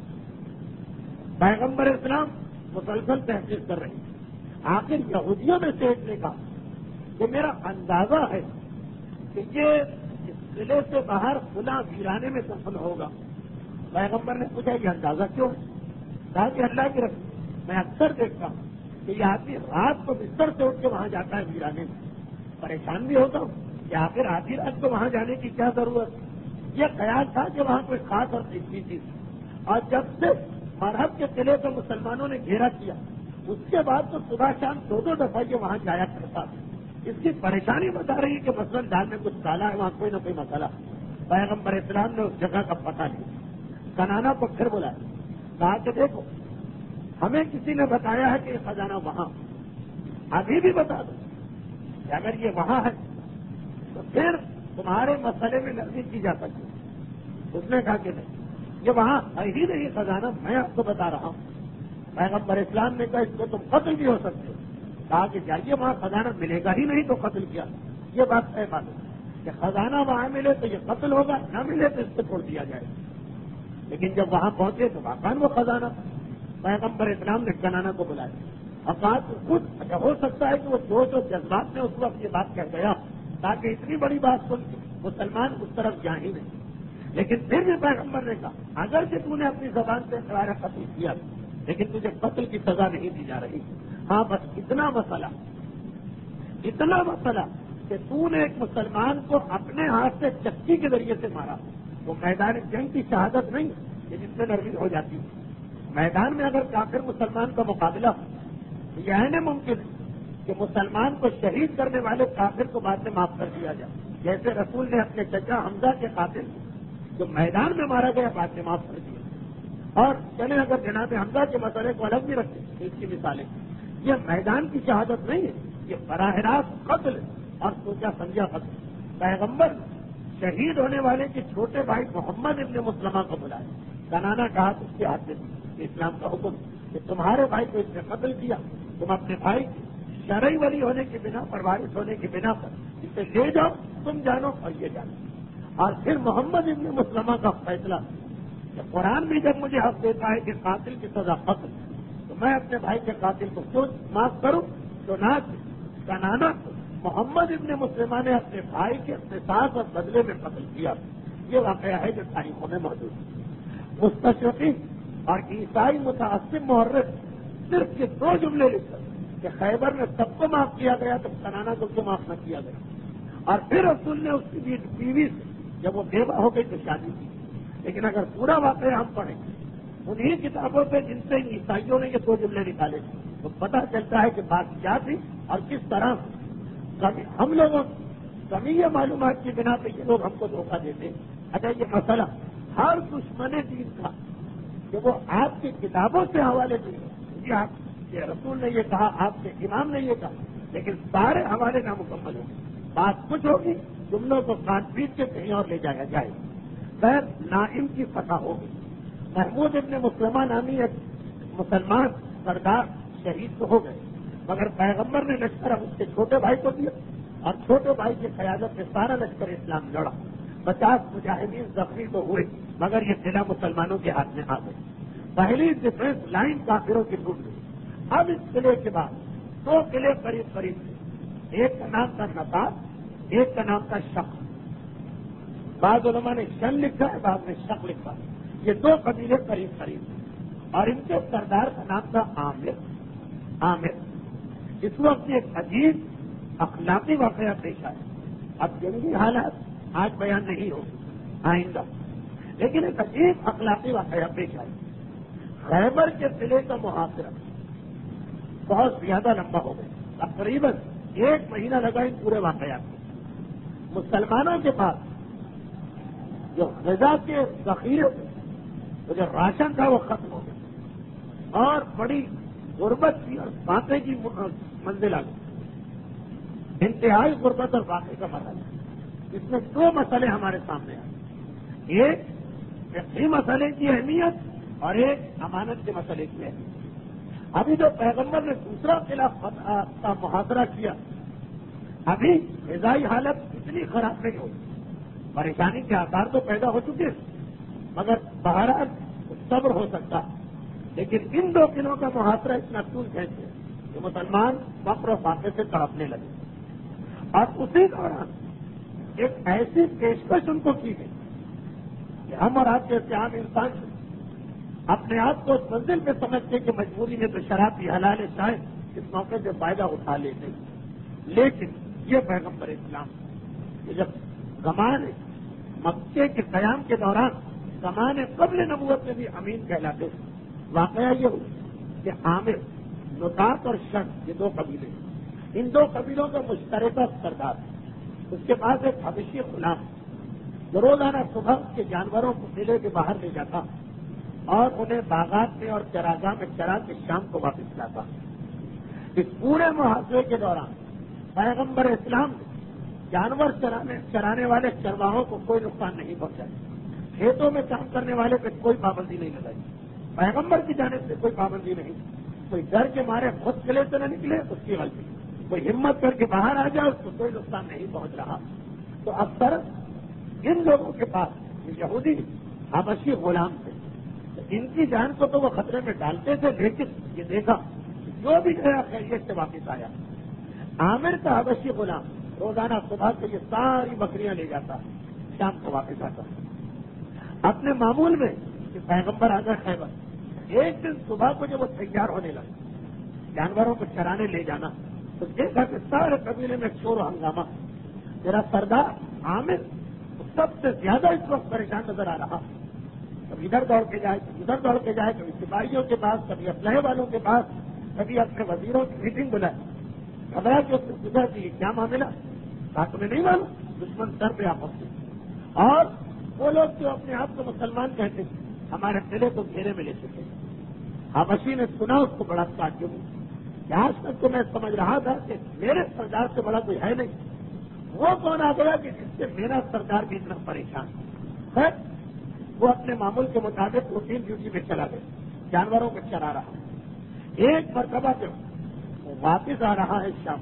پیغمبر اسلام مسلسل تحقیق کر رہے ہیں. آخر یہودیوں میں سے ایک نے کہا کہ میرا اندازہ ہے کہ یہ اس قلعے سے باہر کھلا ویرانے میں دفن ہوگا. پیغمبر نے پوچھا یہ اندازہ کیوں ہے؟ کہا کہ اللہ کی رسول, میں اکثر دیکھتا ہوں کہ یہ آدمی رات کو بستر سے اٹھ کے وہاں جاتا ہے ویرانے میں. پریشان بھی ہوتا ہوں کہ آخر آدھی رات کو وہاں جانے کی کیا ضرورت. یہ خیال تھا کہ وہاں کوئی خاص اور دیکھتی تھی. اور جب سے مرحب کے قلعے کو مسلمانوں نے گھیرا کیا اس کے بعد تو صبح شام دو دو دفعہ یہ وہاں جایا کرتا تھا. اس کی پریشانی بتا رہی ہے کہ مثلاً دال میں کچھ ڈالا ہے وہاں کوئی نہ کوئی مسئلہ. پیغمبر اسلام نے اس جگہ کا پتہ لیا. کنانا کو پھر بلایا, کہا کہ دیکھو ہمیں کسی نے بتایا ہے کہ یہ خزانہ وہاں, ابھی بھی بتا دو کہ اگر یہ وہاں ہے تو پھر تمہارے مسئلے میں نرمی کی جا سکتی. اس نے کہا کہ نہیں, یہ وہاں ہے ہی نہیں خزانہ, میں آپ کو بتا رہا ہوں. پیغمبر اسلام نے کہا اس کو تم قتل بھی ہو سکتے ہو. کہا کہ جائیے وہاں خزانہ ملے گا ہی نہیں تو قتل کیا. یہ بات طے معلوم کہ خزانہ وہاں ملے تو یہ قتل ہوگا, نہ ملے تو اس کو چھوڑ دیا جائے. لیکن جب وہاں پہنچے تو واقعی وہ خزانہ. پیغمبر اسلام نے کنانا کو بلایا اور کہا تو خود اچھا ہو سکتا ہے کہ وہ جوش اور جذبات میں اس وقت یہ بات کہہ گیا تاکہ اتنی بڑی بات سن کے مسلمان اس طرف جا ہی نہیں. لیکن پھر بھی پیغمبر نے کہا اگر کہ تو نے اپنی زبان سے اقرار قتل کیا لیکن تجھے قتل کی سزا نہیں دی جا رہی. ہاں بس اتنا مسئلہ اتنا مسئلہ کہ تو نے ایک مسلمان کو اپنے ہاتھ سے چکی کے ذریعے سے مارا. وہ میدان جنگ کی شہادت نہیں کہ جس میں نرمی ہو جاتی ہے. میدان میں اگر کافر مسلمان کا مقابلہ تو یہ ہے ممکن ہے کہ مسلمان کو شہید کرنے والے کافر کو بعد میں معاف کر دیا جائے, جیسے رسول نے اپنے چچا حمزہ کے قاتل جو میدان میں مارا گیا بعد میں معاف کر دیا. اور چلے اگر جناب حمزہ کے مسئلے کو الگ بھی رکھتے اس کی مثالیں, یہ میدان کی شہادت نہیں ہے, یہ براہ راست قتل اور سوچا سمجھا قتل. پیغمبر شہید ہونے والے کے چھوٹے بھائی محمد ابن مسلمہ کو بلایا. کنانا کہا تو اس کے ہاتھ میں اسلام کا حکم کہ تمہارے بھائی کو اس نے قتل کیا, تم اپنے بھائی کی شرعی ولی ہونے کی بنا پر وارث ہونے کی بنا پر اسے لے جاؤ, تم جانو اور یہ جانو. اور پھر محمد ابن مسلمہ کا فیصلہ کہ قرآن بھی جب مجھے حق دیتا ہے کہ قاتل کی سزا قتل تو میں اپنے بھائی کے قاتل کو کیوں معاف کروں. تو نہ کنانا محمد ابن مسلمہ نے اپنے بھائی کے اپنے ساتھ اور بدلے میں قتل کیا. یہ واقعہ ہے جو تاریخوں میں موجود ہے. مستشرقین اور عیسائی متعصب محرف صرف یہ دو جملے لکھ کر کہ خیبر میں سب کو معاف کیا گیا تو کنانا کو کیوں معاف نہ کیا گیا. اور پھر رسول نے اس کی بیوی سے جب وہ بیوہ ہو گئی تو شادی کی. لیکن اگر پورا واقعہ ہم پڑھیں انہی کتابوں سے جن سے عیسائیوں نے یہ دو جملے نکالے تو پتہ چلتا ہے کہ بات کیا تھی اور کس طرح ہم لوگوں کمی معلومات کی بنا پہ یہ لوگ ہم کو دھوکہ دیتے. اچھا یہ مسئلہ ہر دشمن دین کا کہ وہ آپ کی کتابوں سے حوالے دیے آپ یہ رسول نے یہ کہا, آپ کے امام نے یہ کہا, لیکن سارے حوالے نامکمل ہوں گے. بات کچھ ہوگی جملوں کو کان پیٹ کے کہیں اور لے جایا جائے. خیر نائم کی فتح ہوگی. محمود ابن مسلمہ نامی ایک مسلمان سردار شہید تو ہو گئے مگر پیغمبر نے لشکر اب اس کے چھوٹے بھائی کو دیا اور چھوٹے بھائی کی قیادت میں سارا لشکر اسلام لڑا. پچاس مجاہدین زخمی تو ہوئے مگر یہ قلعہ مسلمانوں کے ہاتھ میں آ گئے. پہلی ڈیفینس لائن کافروں کی ٹوٹ گئی. اب اس قلعے کے بعد دو قلعے قریب قریب تھے. ایک کا نام تھا نصاب, ایک کا نام تھا شق. بعض علماء نے شن لکھا ہے, بعض نے شق لکھا ہے. یہ دو قبیلے قریب قریب تھے اور ان کے سردار کا نام تھا عامر. عامر اس وقت ایک عجیب اخلاقی واقعہ پیش آیا. اب جنگی حالات آج بیان نہیں ہو آئندہ, لیکن ایک عجیب اخلاقی واقعہ پیش آیا. خیبر کے قلعے کا محاصرہ بہت زیادہ لمبا ہو گیا. تقریباً ایک مہینہ لگا ان پورے واقعات کو. مسلمانوں کے پاس جو غذا کے ذخیرے تھے, وہ جو راشن تھا وہ ختم ہو گیا اور بڑی غربت کی اور فاقے کی منزل آ گئی. انتہائی غربت اور فاقے کا مسئلہ. اس میں دو مسئلے ہمارے سامنے آئے, ایک فقہی مسئلے کی اہمیت اور ایک امانت کے مسئلے کی اہمیت. ابھی جو پیغمبر نے دوسرا قلعہ کا محاصرہ کیا, ابھی غذائی حالت اتنی خراب نہیں ہوئی. پریشانی کے آثار تو پیدا ہو چکے مگر بہرحال صبر ہو سکتا. لیکن ان دو قلعوں کا محاصرہ اتنا طول کھینچے کہ مسلمان فقر و فاقے سے تڑپنے لگے. اور اسی دوران ایک ایسی پیشکش ان کو کی گئی کہ ہم اور آپ جیسے عام انسان اپنے آپ کو اس منزل میں سمجھتے کہ مجبوری میں تو شراب بھی حلال ہے, شاید اس موقع سے فائدہ اٹھا لیتے، لیکن یہ پیغمبر اسلام کہ جب زمانے مکے کے قیام کے دوران زمانے قبل نبوت میں بھی امین کہلاتے تھے. واقعہ یہ ہوا کہ عامر، نطاق اور شک یہ دو قبیلے، ان دو قبیلوں کا مشترکہ سردار، اس کے بعد ایک حبشی غلام جو روزانہ صبح کے جانوروں کو قلعے کے باہر لے جاتا اور انہیں باغات میں اور چراگاہ میں چرا کے شام کو واپس لاتا. اس پورے محاصرے کے دوران پیغمبر اسلام نے جانور چرانے چرانے والے چرواہوں کو کوئی نقصان نہیں پہنچایا، کھیتوں میں کام کرنے والے پہ کوئی پابندی نہیں لگائی، پیغمبر کی جانب سے کوئی پابندی نہیں. کوئی ڈر کے مارے خود قلعے سے نہ نکلے اس کی غلطی، کوئی ہمت کر کے باہر آ جائے اس کو کوئی نقصان نہیں پہنچ رہا. تو اکثر ان لوگوں کے پاس یہودی حبشی غلام تھے، ان کی جان کو تو وہ خطرے میں ڈالتے تھے، لیکن یہ دیکھا جو بھی گیا خیریت سے واپس آیا. عامر کا حبشی غلام روزانہ صبح سے یہ ساری بکریاں لے جاتا، شام کو واپس آتا اپنے معمول میں کہ پیغمبر آ گئے خیبر. ایک دن صبح کو جب وہ تیار ہونے لگا جانوروں کو چرانے لے جانا تو دیکھا کہ سارے قبیلے میں شور و ہنگامہ. میرا سردار عامر سب سے زیادہ اس وقت پریشان نظر آ رہا. کبھی ادھر دوڑ کے جائے کبھی ادھر دوڑ کے جائے، کبھی سپاہیوں کے پاس، کبھی اسلحے والوں کے پاس، کبھی اپنے وزیروں کی میٹنگ بلائے. خبر کہ اس نے گزر کی کیا معاملہ کہا تمہیں نہیں معلوم، دشمن سر پہ آ پہنچے. اور وہ لوگ جو اپنے آپ کو مسلمان کہتے تھے ہمارے قلعے کو گھیرے میں لے چکے. حبشی نے سنا اس کو بڑا تعجب ہوا. آج تک تو میں سمجھ رہا تھا کہ میرے سردار سے بڑا کوئی ہے نہیں، وہ کون آ گیا کہ جس سے میرا سردار بھی اتنا پریشان ہے. وہ اپنے معمول کے مطابق روٹین ڈیوٹی میں چلا گیا، جانوروں کو چرا رہا. ایک مرتبہ جب وہ واپس آ رہا ہے شام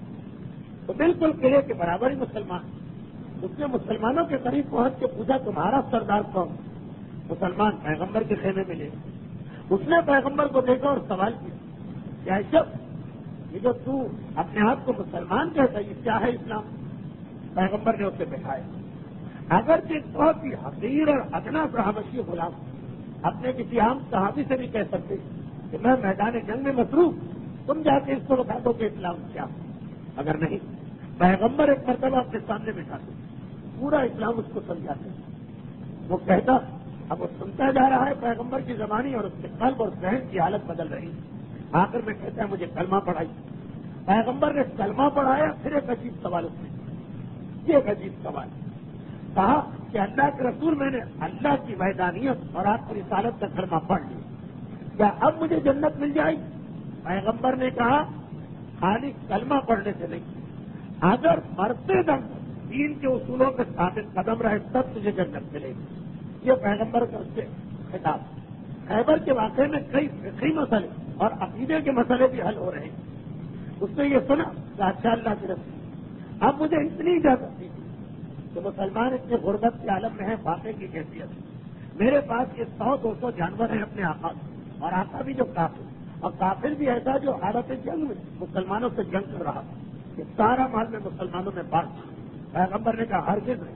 تو بالکل قلعے کے برابر ہی مسلمان. اس نے مسلمانوں کے قریب پہنچ کے پوچھا تمہارا سردار کون؟ مسلمان پیغمبر کے خیمے میں لے. اس نے پیغمبر کو دیکھا اور سوال کیا کیا شب یہ جو تو اپنے آپ کو مسلمان کہتا ہے یہ کیا ہے اسلام؟ پیغمبر نے اسے بٹھایا. اگر کہ بہت ہی حقیر اور ادنا حبشی غلام اپنے کسی عام صحابی سے بھی کہہ سکتے کہ میں میدان جنگ میں مصروف، تم جا کے اس کو بتا دو کہ اسلام کیا. اگر نہیں پیغمبر ایک مرتبہ اپنے سامنے بٹھاتے پورا اسلام اس کو سمجھاتے. وہ کہتا اب وہ سنتا جا رہا ہے پیغمبر کی زبانی اور اس کے قلب اور ذہن کی حالت بدل رہی. آخر میں کہتا ہے مجھے کلمہ پڑھائی. پیغمبر نے کلمہ پڑھایا. پھر ایک عجیب سوال اس نے یہ ایک عجیب سوال کہا کہ اللہ کے رسول میں نے اللہ کی وحدانیت اور آپ کی رسالت کا کلمہ پڑھ لیا، کیا اب مجھے جنت مل جائے گی؟ پیغمبر نے کہا خالی کلمہ پڑھنے سے نہیں، اگر مرتے دم دین کے اصولوں کے ثابت قدم رہے تب تجھے جنت ملے گی. یہ پیغمبر کا اس سے خطاب. خیبر کے واقعے میں کئی فقہی مسئلے اور عقیدے کے مسئلے بھی حل ہو رہے ہیں. اس نے یہ سنا کہ اچھا اللہ کی رسول اب مجھے اتنی اجازت دی کہ مسلمان اتنے غربت کے عالم میں ہیں واقعے کی حیثیت میرے پاس یہ سو دو سو جانور ہیں اپنے آقا اور آقا بھی جو کافر اور کافر بھی ایسا جو حالت جنگ میں مسلمانوں سے جنگ کر رہا کہ سارا مال میں مسلمانوں میں بانٹ. پیغمبر نے کہا ہرگز نہیں،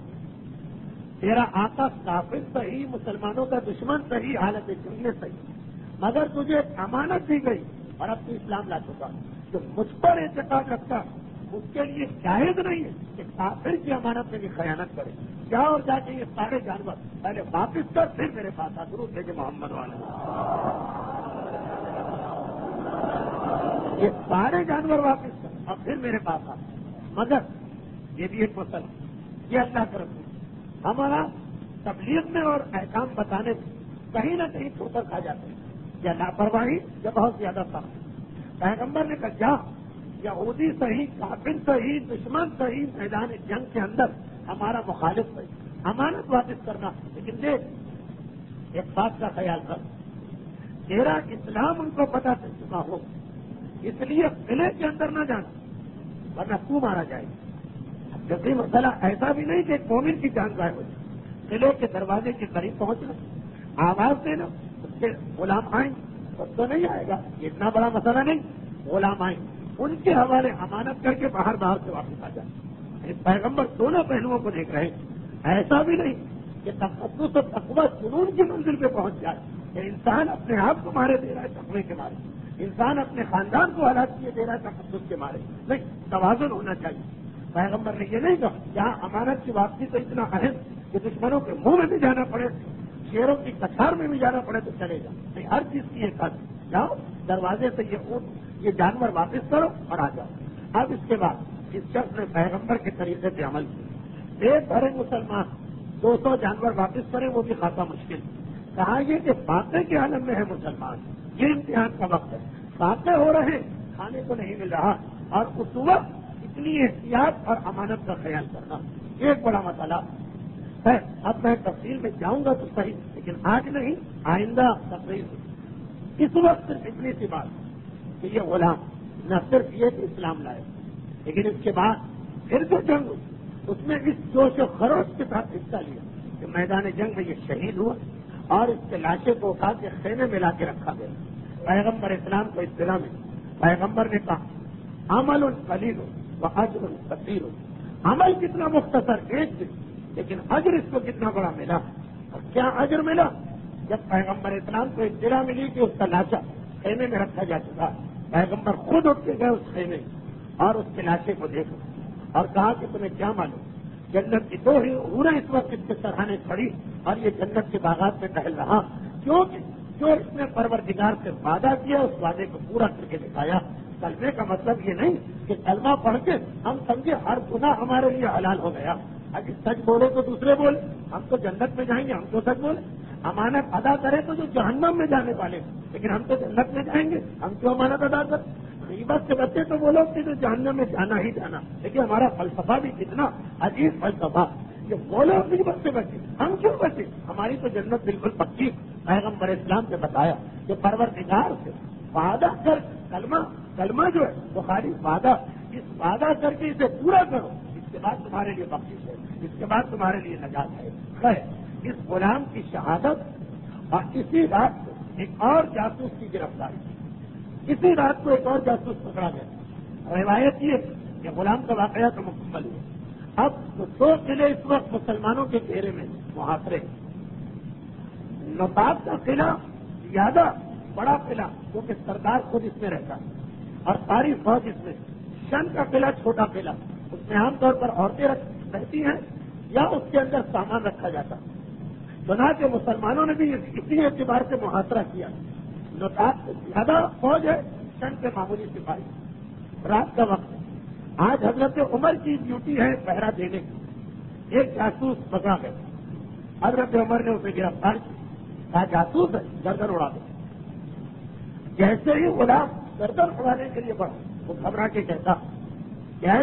تیرا آقا کافر صحیح مسلمانوں کا دشمن صحیح حالت جنگ میں صحیح، مگر تجھے امانت دی گئی اور اب تو اسلام لا چکا. جو مجھ پر اعتقاد رکھتا اس کے لیے جائز نہیں ہے کہ کافر کی امانت میں بھی خیانت کرے. کیا اور جا کے یہ سارے جانور پہلے واپس کر پھر میرے پاس آ درود بھیجے محمد والے. یہ سارے جانور واپس کر اور پھر میرے پاس آ. مگر یہ بھی ایک مسئلہ یہ اللہ کا رسول ہمارا تبلیغ میں اور احکام بتانے میں کہیں نہ کہیں ٹھوکر کھا جاتے ہیں یا لاپرواہی یا بہت زیادہ سخت. پیغمبر نے کہا جا یہودی صحیح کافر صحیح دشمن صحیح میدان جنگ کے اندر ہمارا مخالف صحیح امانت واپس کرنا. لیکن دیکھ ایک بات کا خیال کر تیرا اسلام ان کو پتا چل چکا ہو اس لیے قلعے کے اندر نہ جانا ورنہ تو مارا جائے گا. جبکہ مسئلہ ایسا بھی نہیں کہ ایک مومن کی جان ضائع ہو جائے. قلعے کے دروازے کے قریب پہنچنا آواز دینا اس کے غلام آئیں خود تو نہیں آئے گا یہ اتنا بڑا مسئلہ نہیں. غلام آئیں ان کے حوالے امانت کر کے باہر باہر سے واپس آ جائے. پیغمبر دونوں پہلوؤں کو دیکھ رہے ہیں. ایسا بھی نہیں کہ تقدس و تقوی جنون کی منزل پہ پہنچ جائے کہ انسان اپنے آپ کو مارے دے رہا ہے تقوی کے مارے. انسان اپنے خاندان کو ہلاک کیے دے رہا ہے تقدس کے مارے. نہیں، توازن ہونا چاہیے. پیغمبر نے یہ نہیں کہا جہاں امانت کی واپسی تو اتنا اہم کہ دشمنوں کے منہ میں بھی جانا پڑے، شیروں کی کچھار میں بھی جانا پڑے تو چلے جا. نہیں، ہر چیز کی ایک حد. جاؤ دروازے سے یہ اونٹ یہ جانور واپس کرو اور آ جاؤ. اب اس کے بعد اس شخص نے پیغمبر کے طریقے سے عمل کیا. پیٹ بھرے مسلمان دو سو جانور واپس کریں وہ بھی خاصا مشکل. کہا یہ کہ فاقے کے عالم میں ہے مسلمان، یہ امتحان کا وقت ہے. فاقے ہو رہے کھانے کو نہیں مل رہا اور اس وقت اتنی احتیاط اور امانت کا خیال کرنا یہ ایک بڑا مسئلہ ہے. اب میں تفصیل میں جاؤں گا تو صحیح، لیکن آج نہیں، آئندہ تقریر میں. اس وقت صرف اتنی سی بات کہ یہ غلام نہ صرف یہ کہ اسلام لائے، لیکن اس کے بعد پھر جو جنگ اس میں اس جوش و خروش کے ساتھ حصہ لیا کہ میدان جنگ میں یہ شہید ہوا اور اس کے لاشیں کو اٹھا کے خیمے میں لا کے رکھا گیا. پیغمبر اسلام کو اطلاع میں پیغمبر نے کہا عمل القلیل و اجر کثیر. عمل کتنا مختصر ایک دن، لیکن اجر اس کو کتنا بڑا ملا. اور کیا اجر ملا؟ جب پیغمبر اسلام کو اطلاع ملی کہ اس کا لاشا خیمے میں رکھا جا چکا، پیغمبر خود اٹھ کے گئے اس خیمے اور اس کے لاشے کو دیکھا اور کہا کہ تمہیں کیا معلوم جنت کی دو ہی حوریں اس وقت اس کے سرحانے کھڑی اور یہ جنت کے باغات میں ٹہل رہا، کیونکہ جو اس نے پروردگار سے وعدہ کیا اس وعدے کو پورا کر کے دکھایا. کلمے کا مطلب یہ نہیں کہ کلمہ پڑھ کے ہم سمجھے ہر گناہ ہمارے لیے حلال ہو گیا. اگر سچ بولے تو دوسرے بولے ہم تو جنت میں جائیں گے، ہم تو سچ بولے. امانت ادا کرے تو جو جہنم میں جانے والے، لیکن ہم تو جنت میں جائیں گے، ہم کیوں امانت ادا کریں؟ غیبت سے بچے تو وہ لوگ کہ جو جہنم میں جانا ہی جانا. لیکن ہمارا فلسفہ بھی کتنا عجیب فلسفہ کہ وہ لوگ غیبت سے بچے، ہم کیوں بچے؟ ہماری تو جنت بالکل پکی. پیغمبر اسلام نے بتایا کہ پروردگار سے وعدہ کر کلمہ کلمہ جو ہے وہ خالی وعدہ، اس وعدہ کر کے اسے پورا کرو، اس کے بعد تمہارے لیے بخشش ہے، اس کے بعد تمہارے لیے نجات ہے. خیر، اس غلام کی شہادت اور اسی رات کو ایک اور جاسوس کی گرفتاری، اسی رات کو ایک اور جاسوس پکڑا گیا. روایت یہ کہ غلام کا واقعہ تو مکمل ہوا. اب تو دو قلعے اس وقت مسلمانوں کے گھیرے میں محاصرے. نوتاب کا قلعہ زیادہ بڑا قلعہ کیونکہ سردار خود اس میں رہتا اور ساری فوج اس میں. شن کا قلعہ چھوٹا قلعہ، اس میں عام طور پر عورتیں رہتی ہیں یا اس کے اندر سامان رکھا جاتا. چنانچہ مسلمانوں نے بھی اسی اعتبار سے محاصرہ کیا. نوتاب سے زیادہ فوج ہے، شن کے معمولی سپاہی. رات کا وقت ہے. آج حضرت عمر کی ڈیوٹی ہے پہرا دینے کی. ایک جاسوس پکڑا گیا. حضرت عمر نے اسے گرفتار کیا، کہا جاسوس ہے، گردن اڑا دو. جیسے ہی غلام گردن اڑانے کے لیے بڑھا وہ گھبرا کے کہتا کیا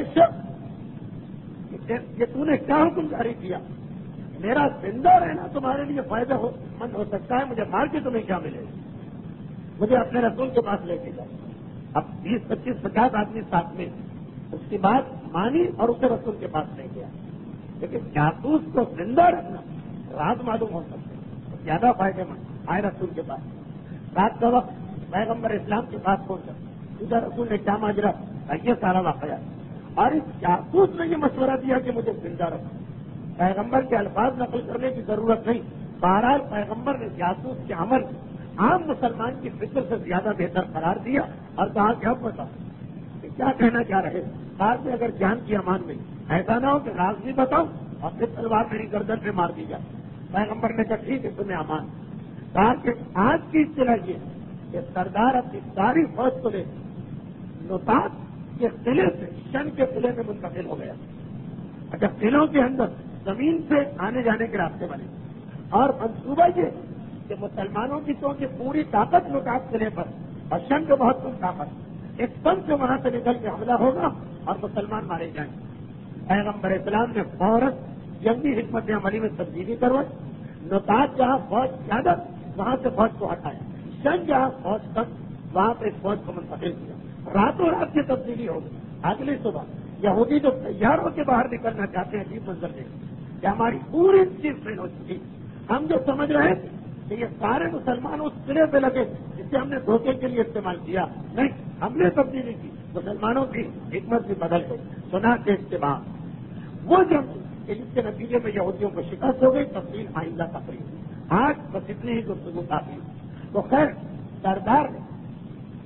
یہ تو نے کیا حکم جاری کیا؟ میرا زندہ رہنا تمہارے لیے فائدہ مند ہو سکتا ہے، مجھے مار کے تمہیں کیا ملے گا؟ مجھے اپنے رسول کے پاس لے کے جاؤ. اب بیس پچیس پچاس آدمی ساتھ میں، اس کی بات مانی اور اسے رسول کے پاس لے گیا. لیکن جاسوس کو زندہ رکھنا راز معلوم ہو سکتا ہے، زیادہ فائدے مند. آئے رسول کے پاس. رات کا وقت پیغمبر اسلام کے پاس پہنچا. ادھر رسول نے کیا ماجرا یہ سارا واقعہ، اور اس جاسوس نے یہ مشورہ دیا کہ مجھے زندہ رکھو. پیغمبر کے الفاظ نقل کرنے کی ضرورت نہیں. بہرحال پیغمبر نے جاسوس کے عمل عام مسلمان کی فکر سے زیادہ بہتر قرار دیا اور کہا کہ اب بتاؤ کہ کیا کہنا چاہ رہے. بعد میں اگر جان کی امان نہیں، ایسا نہ ہو کہ راز بھی بتاؤ اور پھر تلوار میری گردن پہ مار دی جائے. پیغمبر نے کہا ٹھیک ہے تمہیں امان. کہا کہ آج کی اطلاع یہ کہ سردار اپنی ساری فوج کو لے نوتاب کے قلعے سے شن کے قلعے میں منتقل ہو گیا. اچھا، قلعوں کے اندر زمین سے آنے جانے کے راستے بنے اور منصوبہ یہ کہ مسلمانوں کی تو کہ پوری طاقت نوتاب قلعے پر اور شن کو بہت کم طاقت، ایک پن سے وہاں سے نکل کے حملہ ہوگا اور مسلمان مارے جائیں گے. پیغمبر اسلام نے فوراً جنگی حکمت عملی میں تبدیلی کروائی. نوتاب جہاں فوج زیادہ وہاں سے فوج کو ہٹایا، شن جہاں فوج تک وہاں پہ فوج کو منتقل کیا. راتوں رات کی تبدیلی ہوگی. اگلی صبح یہودی جو تیاروں کے باہر نکلنا چاہتے ہیں عجیب منظر دیکھیں کہ ہماری پوری چیز فیل ہو چکی. ہم جو سمجھ رہے تھے کہ یہ سارے مسلمان اس قلعے پہ لگے جسے ہم نے دھوکے کے لیے استعمال کیا، نہیں، ہم نے تبدیلی کی. مسلمانوں کی حکمت بھی بدل گئی. سنا کے اس کے بعد وہ جنگ کہ جس کے نتیجے میں یہودیوں کو شکست ہو گئی. تفصیل آئندہ تقریب. آج بس اتنی ہی گفتگو کافی. تو خیر، سردار نے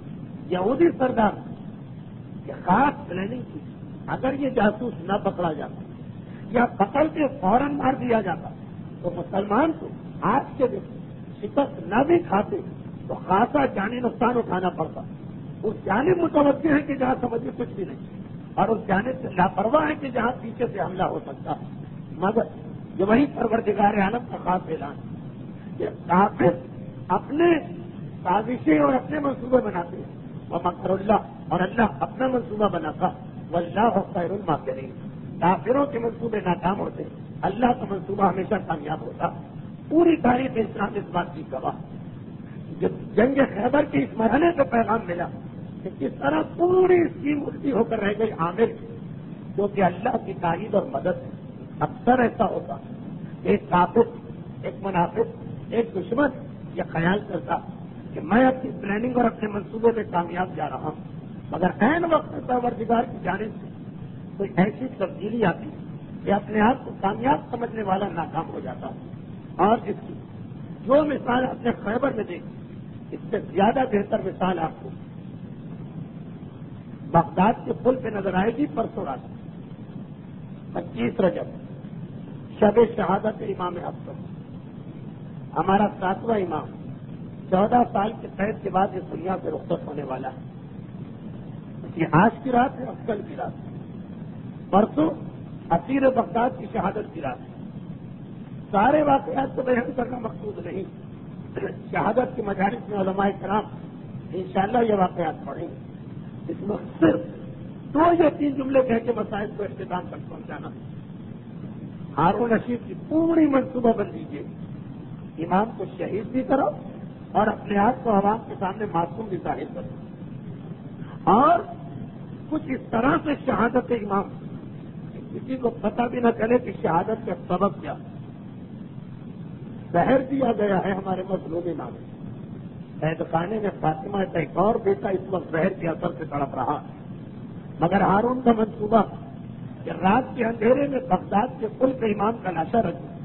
یہودی سردار کی خاص پلاننگ کی، اگر یہ جاسوس نہ پکڑا جاتا یا پکڑ کے فوراً مار دیا جاتا تو مسلمان کو آج کے دن شکست نہ بھی کھاتے تو خاصا جانی نقصان اٹھانا پڑتا. اس جانب متوجہ ہے کہ جہاں سمجھے کچھ بھی نہیں، اور اس جانب سے لاپرواہ ہے کہ جہاں پیچھے سے حملہ ہو سکتا. مگر یہ وہی پروردگار عالم کا خاص اعلان کہ کافر اپنے سازشیں اور اپنے منصوبے بناتے ہیں، وہ مکر اللہ اور اللہ اپنا منصوبہ بناتا. واللہ خیر الماکرین. کافروں کے منصوبے ناکام ہوتے، اللہ کا منصوبہ ہمیشہ کامیاب ہوتا. پوری تاریخ اسلام اس بات کی گواہ. جنگ خیبر کے اس مرحلے سے پیغام ملا کہ کس طرح پوری اسکیم الٹی ہو کر رہ گئی عامر، جو کہ اللہ کی تائید اور مدد ہے. اکثر ایسا ہوتا ایک کافر، ایک منافق، ایک دشمن یہ خیال کرتا کہ میں اپنی پلاننگ اور اپنے منصوبے میں کامیاب جا رہا ہوں، مگر عین وقت پروردگار کی جانب سے کوئی ایسی تبدیلی آتی کہ اپنے آپ کو کامیاب سمجھنے والا ناکام ہو جاتا. اور اس کی جو مثال آپ نے خیبر میں دیکھی، اس سے زیادہ بہتر مثال آپ کو بغداد کے پل پہ نظر آئے گی پرسوں رات پچیس رجب، شب شہادت امام افضل. ہمارا ساتواں امام چودہ سال کے قید کے بعد اس دنیا سے رخصت ہونے والا ہے. یہ آج کی رات ہے، افضل کی رات ہے. پرسوں اسیر بغداد کی شہادت کی رات ہے. سارے واقعات کو بیان کرنا مقصود نہیں. شہادت کے مجالس میں علماء کرام انشاءاللہ یہ واقعات پڑھیں گے. اس میں صرف دو یا تین جملے کہہ کے مسائل کو اختتام تک پہنچانا. ہارون رشید کی پوری منصوبہ بندی کی، امام کو شہید بھی کرو اور اپنے آپ کو عوام کے سامنے معصوم بھی ظاہر کرو، اور کچھ اس طرح سے شہادت امام کسی کو پتہ بھی نہ چلے کہ شہادت کا سبب کیا. زہر دیا گیا ہے ہمارے مظلوم امام. قید خانے میں فاطمہ کا ایک اور بیٹا اس وقت زہر کے اثر سے تڑپ رہا، مگر ہارون کا منصوبہ کہ رات کے اندھیرے میں بغداد کے پل پہ امام کا لاشا رکھ دیا.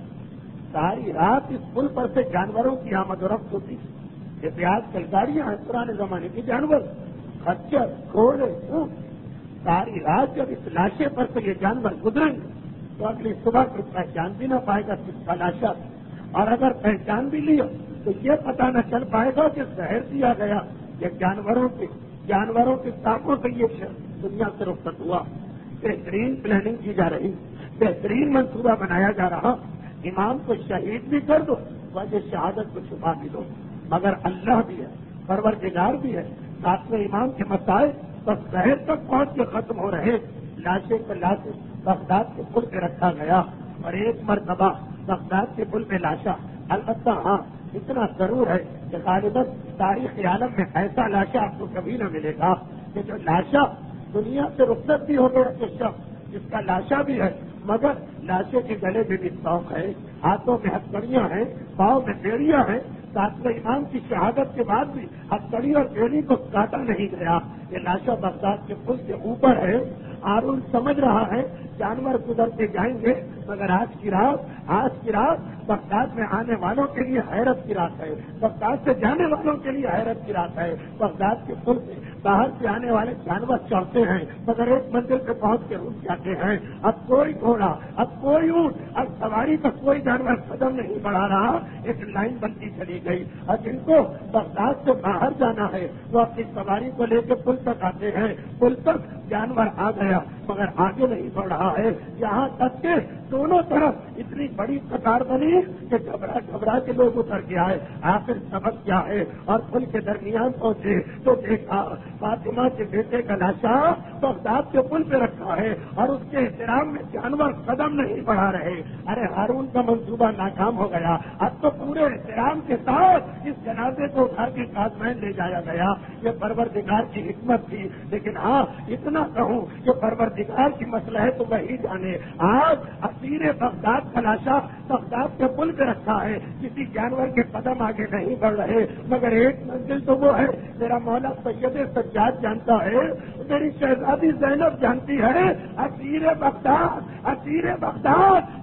ساری رات اس پل پر سے جانوروں کی آمد و رفت ہوتی، جیسے آج کل گاڑیاں ہیں پرانے زمانے کے جانور، خچر، گھوڑے، اونٹ. ساری رات جب اس لاشے پر سے یہ جانور گزریں گے تو اگلی صبح کو پہچان بھی نہ پائے گا کس کا لاشا، اور اگر پہچان بھی لیا تو یہ پتہ نہ چل پائے گا کہ زہر دیا گیا. یہ جانوروں کے جانوروں کے سانپوں سے یہ دنیا سے رخصت ہوا. بہترین پلاننگ کی جا رہی، بہترین منصوبہ بنایا جا رہا. امام کو شہید بھی کر دو، وجہ شہادت کو چھپا بھی دو. مگر اللہ بھی ہے، پروردگار بھی ہے. ساتویں امام کے مسائل بس زہر تک پہنچ کے ختم ہو رہے. لاشے پر لاشے بغداد کے پل پہ رکھا گیا، اور ایک مرتبہ بغداد کے پل پہ لاشا. البتہ ہاں اتنا ضرور ہے کہ غالباً تاریخ عالم میں ایسا لاشا آپ کو کبھی نہ ملے گا کہ جو لاشا دنیا سے رخصت بھی ہو گیا تو شخص جس کا لاشا بھی ہے، مگر لاشے کے گلے میں بھی شوق ہے، ہاتھوں میں ہتھکڑیاں ہیں، پاؤں میں بیڑیاں ہیں. ساتویں امام کی شہادت کے بعد بھی ہتھکڑی اور بیڑی کو کاٹا نہیں گیا. یہ لاشا بغداد کے پل کے اوپر ہے. ہارون سمجھ رہا ہے جانور گزرتے جائیں گے، مگر آج کی رات آج کی رات بغداد میں آنے والوں کے لیے حیرت کی رات ہے، بغداد سے جانے والوں کے لیے حیرت کی رات ہے. بغداد کے پل سے باہر سے آنے والے جانور چڑھتے ہیں، مگر ایک منزل پہ پہنچ کے رک جاتے ہیں. اب کوئی گھوڑا، اب کوئی اونٹ، اب سواری کا کوئی جانور قدم نہیں بڑھا رہا. ایک لائن بنتی چلی گئی. اب جن کو بغداد سے باہر جانا ہے وہ اپنی سواری کو لے کے پل تک آتے ہیں. پل تک جانور آ گیا مگر آگے نہیں بڑھ رہا ہے. یہاں تک کہ دونوں طرف اتنی بڑی قطار بنی کہ گھبرا گھبرا کے لوگ اتر کے آئے. آخر سبق کیا ہے؟ اور پل کے درمیان پہنچے تو دیکھا فاطمہ کے بیٹے کا لاشا بغداد کے پل پہ رکھا ہے اور اس کے احترام میں جانور قدم نہیں بڑھا رہے. ارے ہارون کا منصوبہ ناکام ہو گیا. اب تو پورے احترام کے ساتھ اس جنازے کو اٹھا کے کاظمین لے جایا گیا. یہ پروردگار کی حکمت تھی. لیکن ہاں اتنا کہوں کہ پروردگار کی مسئلہ ہے تو وہی جانے. آج اسیر بغداد کا لاشا بغداد کے پل پہ رکھا ہے. کسی جانور کے قدم آگے نہیں بڑھ رہے، مگر ایک منزل تو وہ ہے میرا مولا سید سجاد جانتا ہے، میری شہزادی زینب جانتی ہے. اسیر بغداد اسیر بغداد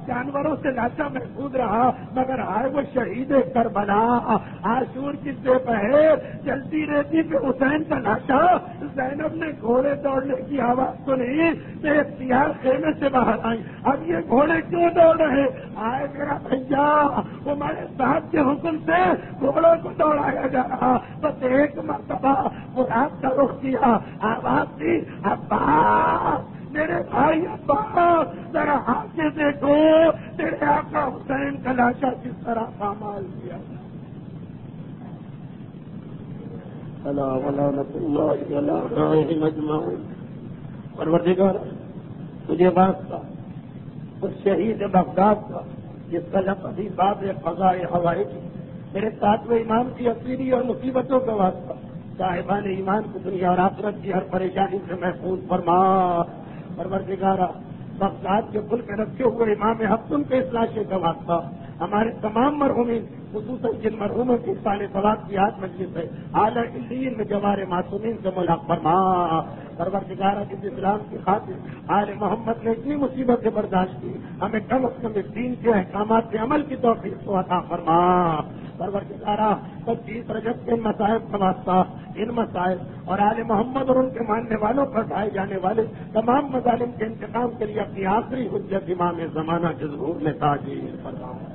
جانوروں سے لاچا محفوظ رہا، مگر آئے وہ شہید کربلا، عاشور کی بے پہر چلتی رہتی پہ حسین کا لاچا، زینب نے گھوڑے دوڑنے کی آواز سنی بے اختیار خیمے سے باہر آئی، اب یہ گھوڑے کیوں دوڑ رہے؟ آئے میرا بھیا، ہمارے صاحب کے حکم سے گھوڑوں کو دوڑایا جا رہا، بس ایک مرتبہ مراد کا رخ کیا، آواز دی عباس، میرے بھائی عباس، ذرا ہاتھ سے دیکھو تیرے آقا حسین کا لاشا کس طرح پامال کیا۔ پروردگار تجھے واسطہ اس شہید بغداد کا جس کا لفظ بھی باب فضائے ہوائے کی، میرے ساتویں امام کی اصیلی اور مصیبتوں کا واسطہ صاحبان ایمان کو دنیا اور آخرت کی ہر پریشانی سے محفوظ فرما۔ پروردگارا بغداد کے پل پہ رکھے ہوئے امام حسن کے اس لاشے کا واسطہ ہمارے تمام مرحومین خصوصاً جن مرحوموں کی سال ثواب کی یاد مجلس ہے اعلیٰ علیین میں جوار معصومین سے ملاق فرما۔ پروردگارا جس اسلام کی خاطر آل محمد نے اتنی مصیبتیں برداشت کی، ہمیں کم از کم اس دین کے احکامات کے عمل کی توفیق کو عطا فرما۔ پروردگارا پچیس رجب کے ان مصائب کا واسطہ ان مسائل اور آل محمد اور ان کے ماننے والوں پر ڈھائے جانے والے تمام مظالم کے انتقام کے لیے اپنی آخری حجت امام زمانہ کے ظہور میں تاجیل فرما۔